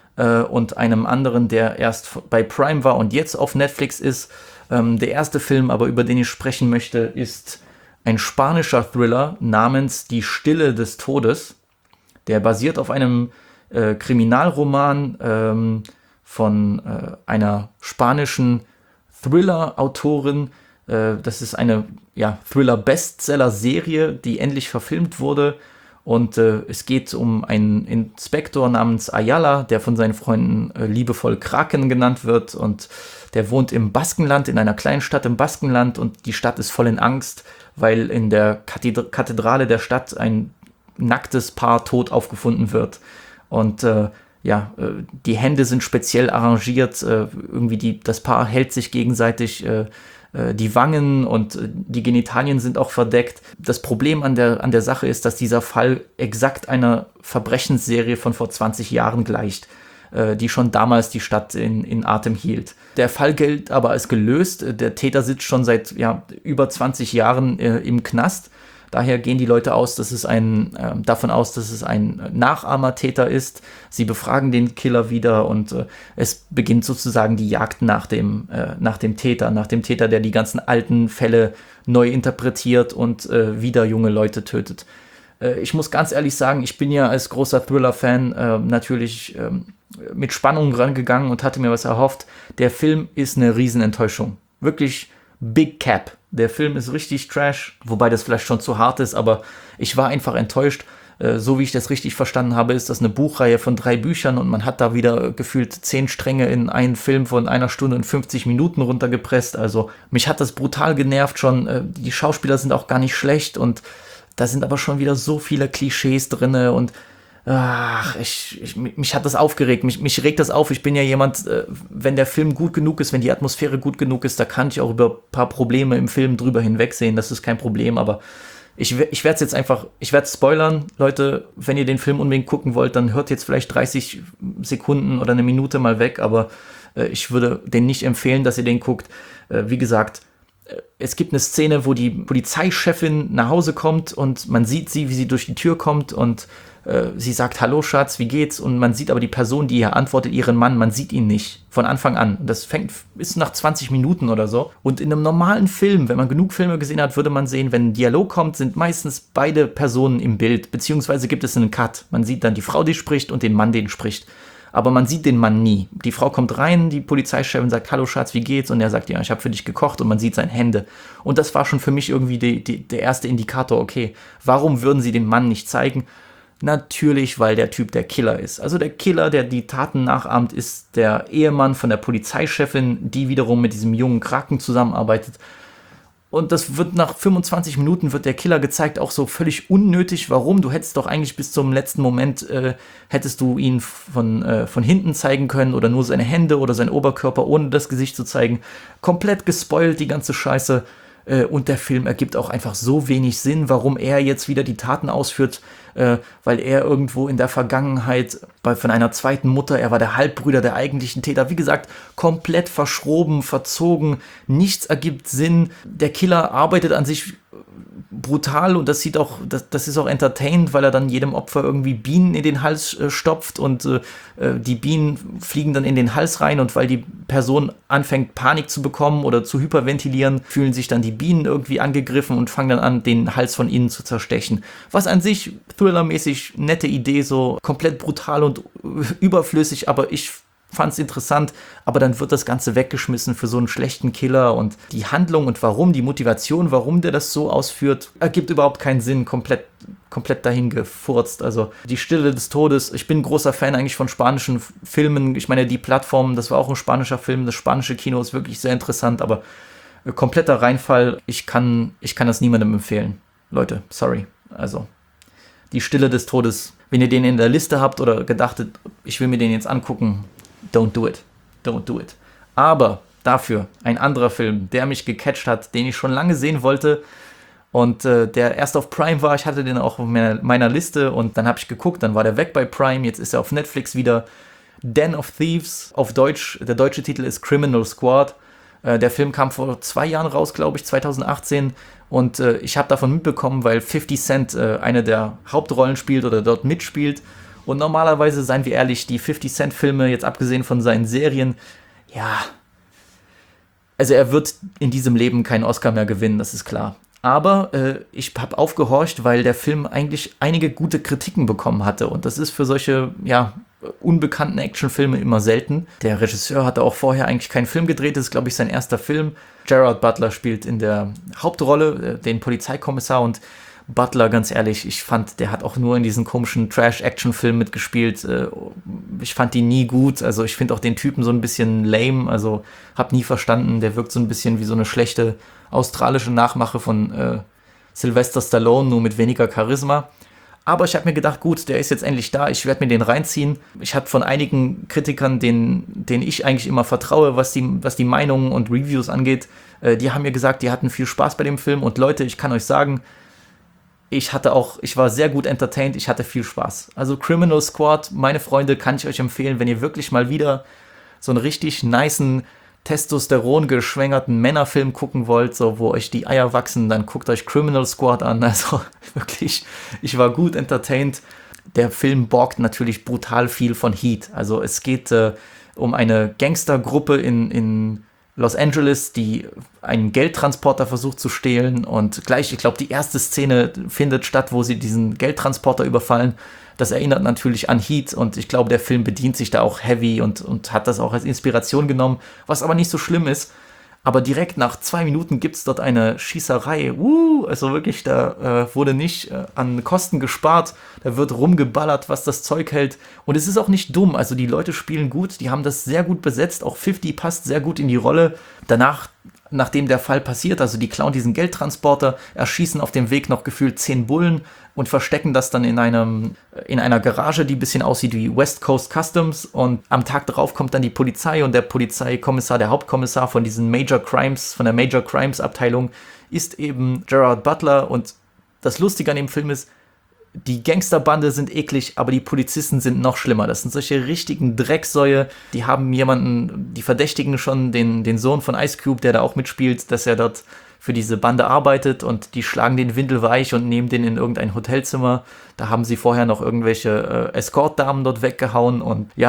und einem anderen, der erst bei Prime war und jetzt auf Netflix ist. Ähm, der erste Film, aber über den ich sprechen möchte, ist ein spanischer Thriller namens Die Stille des Todes. Der basiert auf einem äh, Kriminalroman ähm, von äh, einer spanischen Thriller-Autorin. Äh, das ist eine ja, Thriller-Bestseller-Serie, die endlich verfilmt wurde. Und äh, es geht um einen Inspektor namens Ayala, der von seinen Freunden äh, liebevoll Kraken genannt wird. Und der wohnt im Baskenland, in einer kleinen Stadt im Baskenland. Und die Stadt ist voll in Angst, weil in der Kathedra- Kathedrale der Stadt ein nacktes Paar tot aufgefunden wird. Und äh, ja, äh, die Hände sind speziell arrangiert. Äh, irgendwie die, das Paar hält sich gegenseitig äh, die Wangen und die Genitalien sind auch verdeckt. Das Problem an der, an der Sache ist, dass dieser Fall exakt einer Verbrechensserie von vor zwanzig Jahren gleicht, die schon damals die Stadt in, in Atem hielt. Der Fall gilt aber als gelöst. Der Täter sitzt schon seit ja, über zwanzig Jahren äh, im Knast. Daher gehen die Leute aus, dass es ein, äh, davon aus, dass es ein Nachahmertäter ist. Sie befragen den Killer wieder und äh, es beginnt sozusagen die Jagd nach dem, äh, nach dem Täter, nach dem Täter, der die ganzen alten Fälle neu interpretiert und äh, wieder junge Leute tötet. Äh, ich muss ganz ehrlich sagen, ich bin ja als großer Thriller-Fan äh, natürlich äh, mit Spannung rangegangen und hatte mir was erhofft. Der Film ist eine Riesenenttäuschung. Wirklich Big Cap. Der Film ist richtig Trash, wobei das vielleicht schon zu hart ist, aber ich war einfach enttäuscht. Äh, so wie ich das richtig verstanden habe, ist das eine Buchreihe von drei Büchern und man hat da wieder gefühlt zehn Stränge in einen Film von einer Stunde und fünfzig Minuten runtergepresst. Also mich hat das brutal genervt schon. Äh, die Schauspieler sind auch gar nicht schlecht und da sind aber schon wieder so viele Klischees drinne und ach, ich, ich, mich hat das aufgeregt, mich, mich regt das auf. Ich bin ja jemand, äh, wenn der Film gut genug ist, wenn die Atmosphäre gut genug ist, da kann ich auch über ein paar Probleme im Film drüber hinwegsehen, das ist kein Problem, aber ich, ich werde es jetzt einfach, ich werde spoilern, Leute, wenn ihr den Film unbedingt gucken wollt, dann hört jetzt vielleicht dreißig Sekunden oder eine Minute mal weg, aber äh, ich würde den nicht empfehlen, dass ihr den guckt. Äh, wie gesagt, es gibt eine Szene, wo die Polizeichefin nach Hause kommt und man sieht sie, wie sie durch die Tür kommt und äh, sie sagt, hallo Schatz, wie geht's? Und man sieht aber die Person, die hier antwortet, ihren Mann, man sieht ihn nicht von Anfang an. Und das fängt bis nach zwanzig Minuten oder so. Und in einem normalen Film, wenn man genug Filme gesehen hat, würde man sehen, wenn ein Dialog kommt, sind meistens beide Personen im Bild, beziehungsweise gibt es einen Cut. Man sieht dann die Frau, die spricht und den Mann, den spricht. aber man sieht den Mann nie. Die Frau kommt rein, die Polizeichefin sagt, hallo Schatz, wie geht's? Und er sagt, ja, ich habe für dich gekocht und man sieht seine Hände. Und das war schon für mich irgendwie die, die, der erste Indikator, okay, warum würden sie den Mann nicht zeigen? Natürlich, weil der Typ der Killer ist. Also der Killer, der die Taten nachahmt, ist der Ehemann von der Polizeichefin, die wiederum mit diesem jungen Kraken zusammenarbeitet. Und das wird nach fünfundzwanzig Minuten wird der Killer gezeigt, auch so völlig unnötig. Warum? Du hättest doch eigentlich bis zum letzten Moment, äh, hättest du ihn von, äh, von hinten zeigen können oder nur seine Hände oder seinen Oberkörper, ohne das Gesicht zu zeigen. Komplett gespoilt, die ganze Scheiße. Äh, und der Film ergibt auch einfach so wenig Sinn, warum er jetzt wieder die Taten ausführt, äh, weil er irgendwo in der Vergangenheit bei, von einer zweiten Mutter, er war der Halbbruder der eigentlichen Täter, wie gesagt, komplett verschroben, verzogen, nichts ergibt Sinn. Der Killer arbeitet an sich brutal und das sieht auch, das, das ist auch entertainend, weil er dann jedem Opfer irgendwie Bienen in den Hals äh, stopft und äh, die Bienen fliegen dann in den Hals rein und weil die Person anfängt Panik zu bekommen oder zu hyperventilieren, fühlen sich dann die Bienen irgendwie angegriffen und fangen dann an, den Hals von innen zu zerstechen. Was an sich thrillermäßig nette Idee, so komplett brutal und überflüssig, aber ich fand es interessant, aber dann wird das Ganze weggeschmissen für so einen schlechten Killer und die Handlung und warum, die Motivation, warum der das so ausführt, ergibt überhaupt keinen Sinn, komplett, komplett dahin gefurzt. Also die Stille des Todes, ich bin ein großer Fan eigentlich von spanischen Filmen, ich meine die Plattform, das war auch ein spanischer Film, das spanische Kino ist wirklich sehr interessant, aber äh, kompletter Reinfall, ich kann, ich kann das niemandem empfehlen. Leute, sorry, also die Stille des Todes, wenn ihr den in der Liste habt oder gedachtet, ich will mir den jetzt angucken, don't do it. Don't do it. Aber dafür ein anderer Film, der mich gecatcht hat, den ich schon lange sehen wollte und äh, der erst auf Prime war. Ich hatte den auch auf meiner, meiner Liste und dann habe ich geguckt, dann war der weg bei Prime, jetzt ist er auf Netflix wieder. Den of Thieves, auf Deutsch, der deutsche Titel ist Criminal Squad. Äh, der Film kam vor zwei Jahren raus, glaube ich, zwanzig achtzehn und äh, ich habe davon mitbekommen, weil fifty Cent äh, eine der Hauptrollen spielt oder dort mitspielt. Und normalerweise, seien wir ehrlich, die fifty Cent Filme, jetzt abgesehen von seinen Serien, ja, also er wird in diesem Leben keinen Oscar mehr gewinnen, das ist klar. Aber äh, ich habe aufgehorcht, weil der Film eigentlich einige gute Kritiken bekommen hatte. Und das ist für solche, ja, unbekannten Actionfilme immer selten. Der Regisseur hatte auch vorher eigentlich keinen Film gedreht, das ist, glaube ich, sein erster Film. Gerard Butler spielt in der Hauptrolle äh, den Polizeikommissar und Butler, ganz ehrlich, ich fand, der hat auch nur in diesen komischen Trash-Action-Filmen mitgespielt. Ich fand die nie gut. Also ich finde auch den Typen so ein bisschen lame. Also hab nie verstanden. Der wirkt so ein bisschen wie so eine schlechte australische Nachmache von äh, Sylvester Stallone, nur mit weniger Charisma. Aber ich habe mir gedacht, gut, der ist jetzt endlich da. Ich werde mir den reinziehen. Ich habe von einigen Kritikern, denen, denen ich eigentlich immer vertraue, was die, was die Meinungen und Reviews angeht, äh, die haben mir gesagt, die hatten viel Spaß bei dem Film. Und Leute, ich kann euch sagen, ich hatte auch, ich war sehr gut entertained, ich hatte viel Spaß. Also Criminal Squad, meine Freunde, kann ich euch empfehlen, wenn ihr wirklich mal wieder so einen richtig nicen, Testosteron geschwängerten Männerfilm gucken wollt, so wo euch die Eier wachsen, dann guckt euch Criminal Squad an. Also wirklich, ich war gut entertained. Der Film borgt natürlich brutal viel von Heat. Also es geht äh, um eine Gangstergruppe in, in Los Angeles, die einen Geldtransporter versucht zu stehlen und gleich, ich glaube, die erste Szene findet statt, wo sie diesen Geldtransporter überfallen. Das erinnert natürlich an Heat und ich glaube, der Film bedient sich da auch heavy und, und hat das auch als Inspiration genommen, was aber nicht so schlimm ist. Aber direkt nach zwei Minuten gibt es dort eine Schießerei. Uh, also wirklich, da äh, wurde nicht äh, an Kosten gespart. Da wird rumgeballert, was das Zeug hält. Und es ist auch nicht dumm. Also die Leute spielen gut. Die haben das sehr gut besetzt. Auch fifty passt sehr gut in die Rolle. Danach, nachdem der Fall passiert, also die klauen diesen Geldtransporter, erschießen auf dem Weg noch gefühlt zehn Bullen und verstecken das dann in einem in einer Garage, die ein bisschen aussieht wie West Coast Customs. Und am Tag darauf kommt dann die Polizei und der Polizeikommissar, der Hauptkommissar von diesen Major Crimes, von der Major Crimes Abteilung, ist eben Gerard Butler. Und das Lustige an dem Film ist, die Gangsterbande sind eklig, aber die Polizisten sind noch schlimmer. Das sind solche richtigen Drecksäue. Die haben jemanden, die verdächtigen schon den, den Sohn von Ice Cube, der da auch mitspielt, dass er dort für diese Bande arbeitet und die schlagen den Windel weich und nehmen den in irgendein Hotelzimmer. Da haben sie vorher noch irgendwelche äh, Escort-Damen dort weggehauen und ja,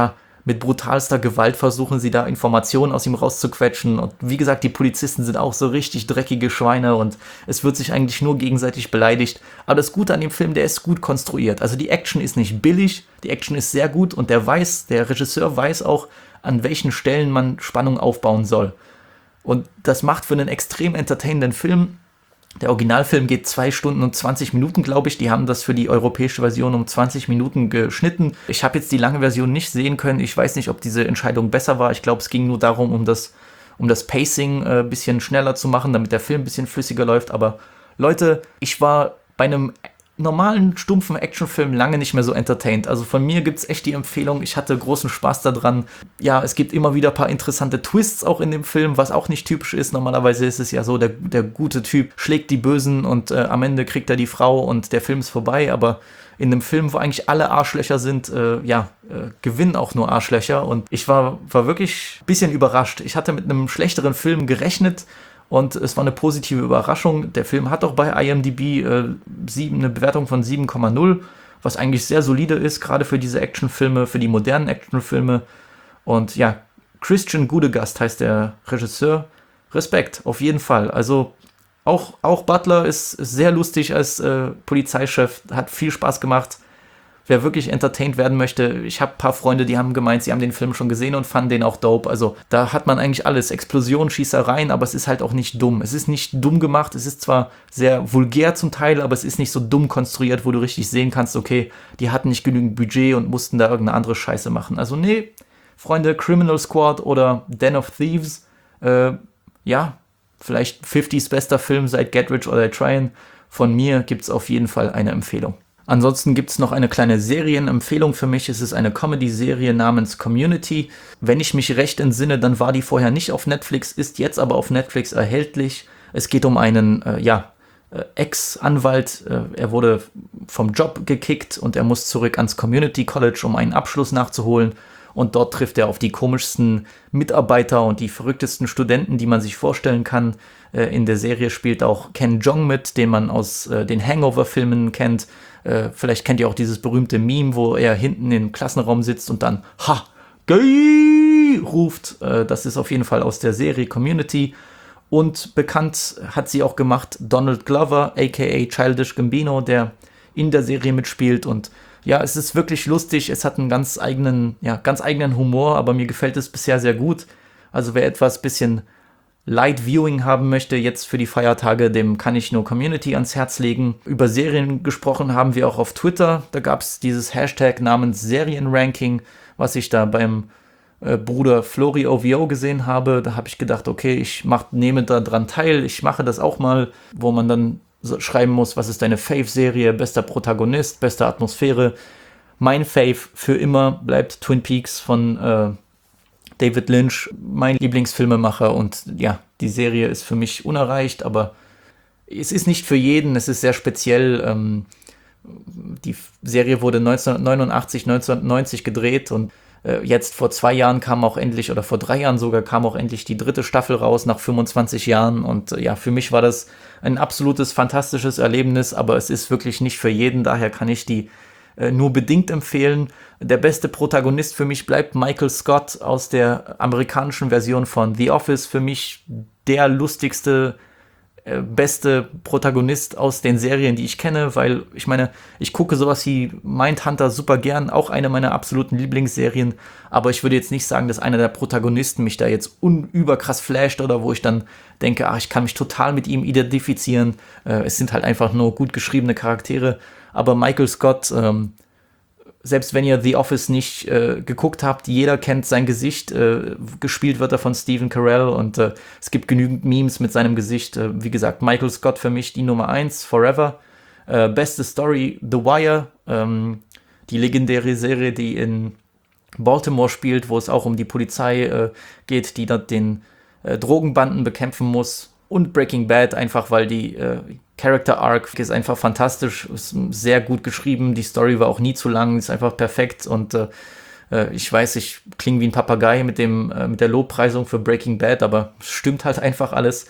mit brutalster Gewalt versuchen sie da Informationen aus ihm rauszuquetschen. Und wie gesagt, die Polizisten sind auch so richtig dreckige Schweine und es wird sich eigentlich nur gegenseitig beleidigt. Aber das Gute an dem Film, der ist gut konstruiert. Also die Action ist nicht billig, die Action ist sehr gut und der weiß, der Regisseur weiß auch, an welchen Stellen man Spannung aufbauen soll. Und das macht für einen extrem entertainenden Film. Der Originalfilm geht zwei Stunden und zwanzig Minuten, glaube ich. Die haben das für die europäische Version um zwanzig Minuten geschnitten. Ich habe jetzt die lange Version nicht sehen können. Ich weiß nicht, ob diese Entscheidung besser war. Ich glaube, es ging nur darum, um das, um das Pacing ein äh, bisschen schneller zu machen, damit der Film ein bisschen flüssiger läuft. Aber Leute, ich war bei einem normalen, stumpfen Actionfilm lange nicht mehr so entertained. Also von mir gibt's echt die Empfehlung, ich hatte großen Spaß daran. Ja, es gibt immer wieder ein paar interessante Twists auch in dem Film, was auch nicht typisch ist. Normalerweise ist es ja so, der, der gute Typ schlägt die Bösen und äh, am Ende kriegt er die Frau und der Film ist vorbei. Aber in einem Film, wo eigentlich alle Arschlöcher sind, äh, ja, äh, gewinnen auch nur Arschlöcher. Und ich war, war wirklich ein bisschen überrascht. Ich hatte mit einem schlechteren Film gerechnet, und es war eine positive Überraschung. Der Film hat auch bei I M D B äh, sieben, eine Bewertung von sieben Komma null, was eigentlich sehr solide ist, gerade für diese Actionfilme, für die modernen Actionfilme. Und ja, Christian Gudegast heißt der Regisseur. Respekt, auf jeden Fall. Also auch, auch Butler ist, ist sehr lustig als äh, Polizeichef, hat viel Spaß gemacht. Wer wirklich entertained werden möchte, ich habe ein paar Freunde, die haben gemeint, sie haben den Film schon gesehen und fanden den auch dope. Also da hat man eigentlich alles, Explosionen, Schießereien, aber es ist halt auch nicht dumm. Es ist nicht dumm gemacht, es ist zwar sehr vulgär zum Teil, aber es ist nicht so dumm konstruiert, wo du richtig sehen kannst, okay, die hatten nicht genügend Budget und mussten da irgendeine andere Scheiße machen. Also nee, Freunde, Criminal Squad oder Den of Thieves, äh, ja, vielleicht fünfzigs bester Film seit Get Rich or Die Tryin'. Von mir gibt's auf jeden Fall eine Empfehlung. Ansonsten gibt es noch eine kleine Serienempfehlung für mich. Es ist eine Comedy-Serie namens Community. Wenn ich mich recht entsinne, dann war die vorher nicht auf Netflix, ist jetzt aber auf Netflix erhältlich. Es geht um einen äh, ja, äh, Ex-Anwalt. Äh, er wurde vom Job gekickt und er muss zurück ans Community College, um einen Abschluss nachzuholen. Und dort trifft er auf die komischsten Mitarbeiter und die verrücktesten Studenten, die man sich vorstellen kann. Äh, in der Serie spielt auch Ken Jeong mit, den man aus äh, den Hangover-Filmen kennt. Äh, vielleicht kennt ihr auch dieses berühmte Meme, wo er hinten im Klassenraum sitzt und dann Ha! Gay! ruft. Äh, das ist auf jeden Fall aus der Serie Community. Und bekannt hat sie auch gemacht Donald Glover, aka Childish Gambino, der in der Serie mitspielt. Und ja, es ist wirklich lustig. Es hat einen ganz eigenen, ja, ganz eigenen Humor, aber mir gefällt es bisher sehr gut. Also wer etwas bisschen Light Viewing haben möchte, jetzt für die Feiertage, dem kann ich nur Community ans Herz legen. Über Serien gesprochen haben wir auch auf Twitter. Da gab es dieses Hashtag namens Serienranking, was ich da beim äh, Bruder Flori O V O gesehen habe. Da habe ich gedacht, okay, ich mach, nehme da dran teil. Ich mache das auch mal, wo man dann so schreiben muss, was ist deine Fave-Serie, bester Protagonist, beste Atmosphäre. Mein Fave für immer bleibt Twin Peaks von äh, David Lynch, mein Lieblingsfilmemacher, und ja, die Serie ist für mich unerreicht, aber es ist nicht für jeden, es ist sehr speziell. Ähm, die Serie wurde neunzehnhundertneunundachtzig, neunzehnhundertneunzig gedreht und äh, jetzt vor zwei Jahren kam auch endlich, oder vor drei Jahren sogar, kam auch endlich die dritte Staffel raus nach fünfundzwanzig Jahren und äh, ja, für mich war das ein absolutes, fantastisches Erlebnis, aber es ist wirklich nicht für jeden, daher kann ich die nur bedingt empfehlen. Der beste Protagonist für mich bleibt Michael Scott aus der amerikanischen Version von The Office. Für mich der lustigste, äh, beste Protagonist aus den Serien, die ich kenne, weil ich meine, ich gucke sowas wie Mindhunter super gern, auch eine meiner absoluten Lieblingsserien, aber ich würde jetzt nicht sagen, dass einer der Protagonisten mich da jetzt unüberkrass flasht oder wo ich dann denke, ah, ich kann mich total mit ihm identifizieren. Äh, es sind halt einfach nur gut geschriebene Charaktere. Aber Michael Scott, ähm, selbst wenn ihr The Office nicht äh, geguckt habt, jeder kennt sein Gesicht. Äh, gespielt wird er von Stephen Carell und äh, es gibt genügend Memes mit seinem Gesicht. Äh, wie gesagt, Michael Scott für mich die Nummer eins, forever. Äh, beste Story, The Wire, ähm, die legendäre Serie, die in Baltimore spielt, wo es auch um die Polizei äh, geht, die dort den äh, Drogenbanden bekämpfen muss. Und Breaking Bad, einfach weil die äh, Character Arc ist einfach fantastisch, ist sehr gut geschrieben, die Story war auch nie zu lang, ist einfach perfekt und äh, ich weiß, ich klinge wie ein Papagei mit dem äh, mit der Lobpreisung für Breaking Bad, aber es stimmt halt einfach alles.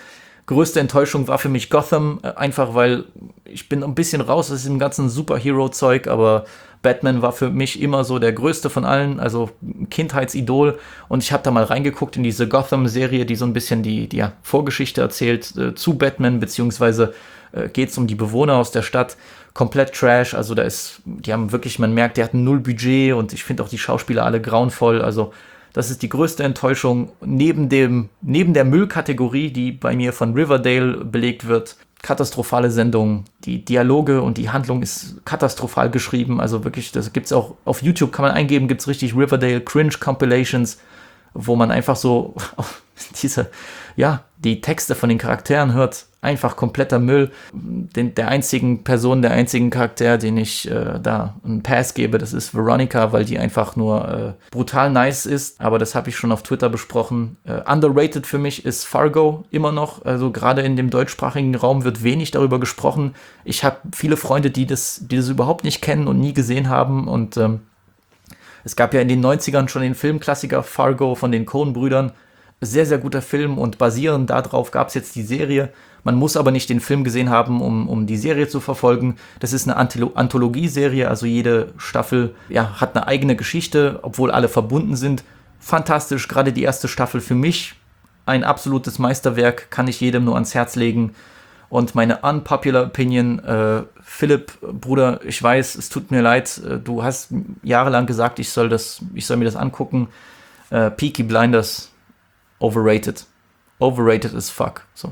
Größte Enttäuschung war für mich Gotham, äh, einfach weil ich bin ein bisschen raus aus diesem ganzen Superhero-Zeug, aber Batman war für mich immer so der größte von allen, also Kindheitsidol. Und ich habe da mal reingeguckt in diese Gotham-Serie, die so ein bisschen die, die ja, Vorgeschichte erzählt äh, zu Batman, beziehungsweise äh, geht es um die Bewohner aus der Stadt. Komplett Trash, also da ist, die haben wirklich, man merkt, die hatten null Budget und ich finde auch die Schauspieler alle grauenvoll, also das ist die größte Enttäuschung neben dem, neben der Müllkategorie, die bei mir von Riverdale belegt wird. Katastrophale Sendung, die Dialoge und die Handlung ist katastrophal geschrieben, also wirklich, das gibt's auch auf YouTube, kann man eingeben, gibt's richtig Riverdale Cringe Compilations, wo man einfach so diese, ja, die Texte von den Charakteren hört, einfach kompletter Müll. Den, der einzigen Person, der einzigen Charakter, den ich äh, da einen Pass gebe, das ist Veronica, weil die einfach nur äh, brutal nice ist, aber das habe ich schon auf Twitter besprochen. Äh, underrated für mich ist Fargo immer noch, also gerade in dem deutschsprachigen Raum wird wenig darüber gesprochen. Ich habe viele Freunde, die das, die das überhaupt nicht kennen und nie gesehen haben und ähm, es gab ja in den neunzigern schon den Filmklassiker Fargo von den Coen-Brüdern. Sehr, sehr guter Film und basierend darauf gab es jetzt die Serie. Man muss aber nicht den Film gesehen haben, um, um die Serie zu verfolgen. Das ist eine Antholo- Anthologieserie, also jede Staffel ja, hat eine eigene Geschichte, obwohl alle verbunden sind. Fantastisch, gerade die erste Staffel für mich. Ein absolutes Meisterwerk, kann ich jedem nur ans Herz legen. Und meine unpopular Opinion, äh, Philipp, Bruder, ich weiß, es tut mir leid, äh, du hast jahrelang gesagt, ich soll, das, ich soll mir das angucken. Äh, Peaky Blinders, overrated. Overrated as fuck. So.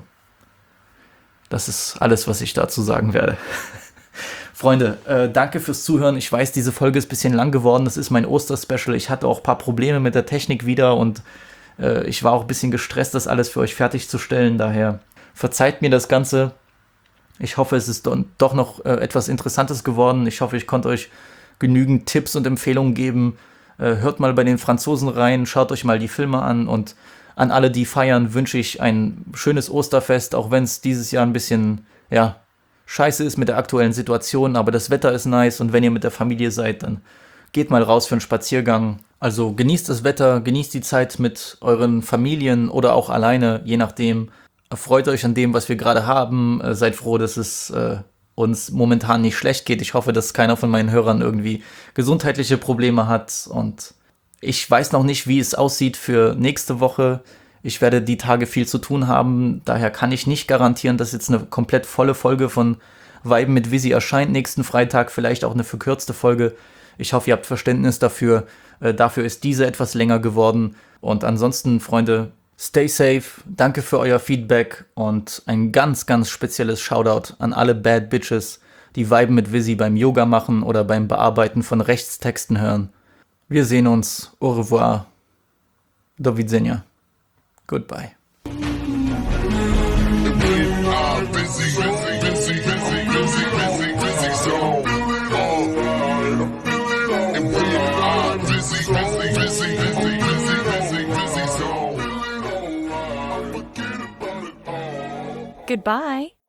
Das ist alles, was ich dazu sagen werde. Freunde, äh, danke fürs Zuhören. Ich weiß, diese Folge ist ein bisschen lang geworden. Das ist mein Osterspecial. Ich hatte auch ein paar Probleme mit der Technik wieder und äh, ich war auch ein bisschen gestresst, das alles für euch fertigzustellen. Daher verzeiht mir das Ganze. Ich hoffe, es ist do- doch noch äh, etwas Interessantes geworden. Ich hoffe, ich konnte euch genügend Tipps und Empfehlungen geben. Äh, hört mal bei den Franzosen rein, schaut euch mal die Filme an und an alle, die feiern, wünsche ich ein schönes Osterfest, auch wenn es dieses Jahr ein bisschen, ja, scheiße ist mit der aktuellen Situation, aber das Wetter ist nice und wenn ihr mit der Familie seid, dann geht mal raus für einen Spaziergang. Also genießt das Wetter, genießt die Zeit mit euren Familien oder auch alleine, je nachdem. Erfreut euch an dem, was wir gerade haben. Äh, seid froh, dass es äh, uns momentan nicht schlecht geht. Ich hoffe, dass keiner von meinen Hörern irgendwie gesundheitliche Probleme hat und ich weiß noch nicht, wie es aussieht für nächste Woche. Ich werde die Tage viel zu tun haben. Daher kann ich nicht garantieren, dass jetzt eine komplett volle Folge von Weiben mit Visi erscheint nächsten Freitag. Vielleicht auch eine verkürzte Folge. Ich hoffe, ihr habt Verständnis dafür. Äh, dafür ist diese etwas länger geworden. Und ansonsten, Freunde, stay safe. Danke für euer Feedback. Und ein ganz, ganz spezielles Shoutout an alle Bad Bitches, die Weiben mit Visi beim Yoga machen oder beim Bearbeiten von Rechtstexten hören. Wir sehen uns. Au revoir. Do widzenia. Goodbye. Goodbye.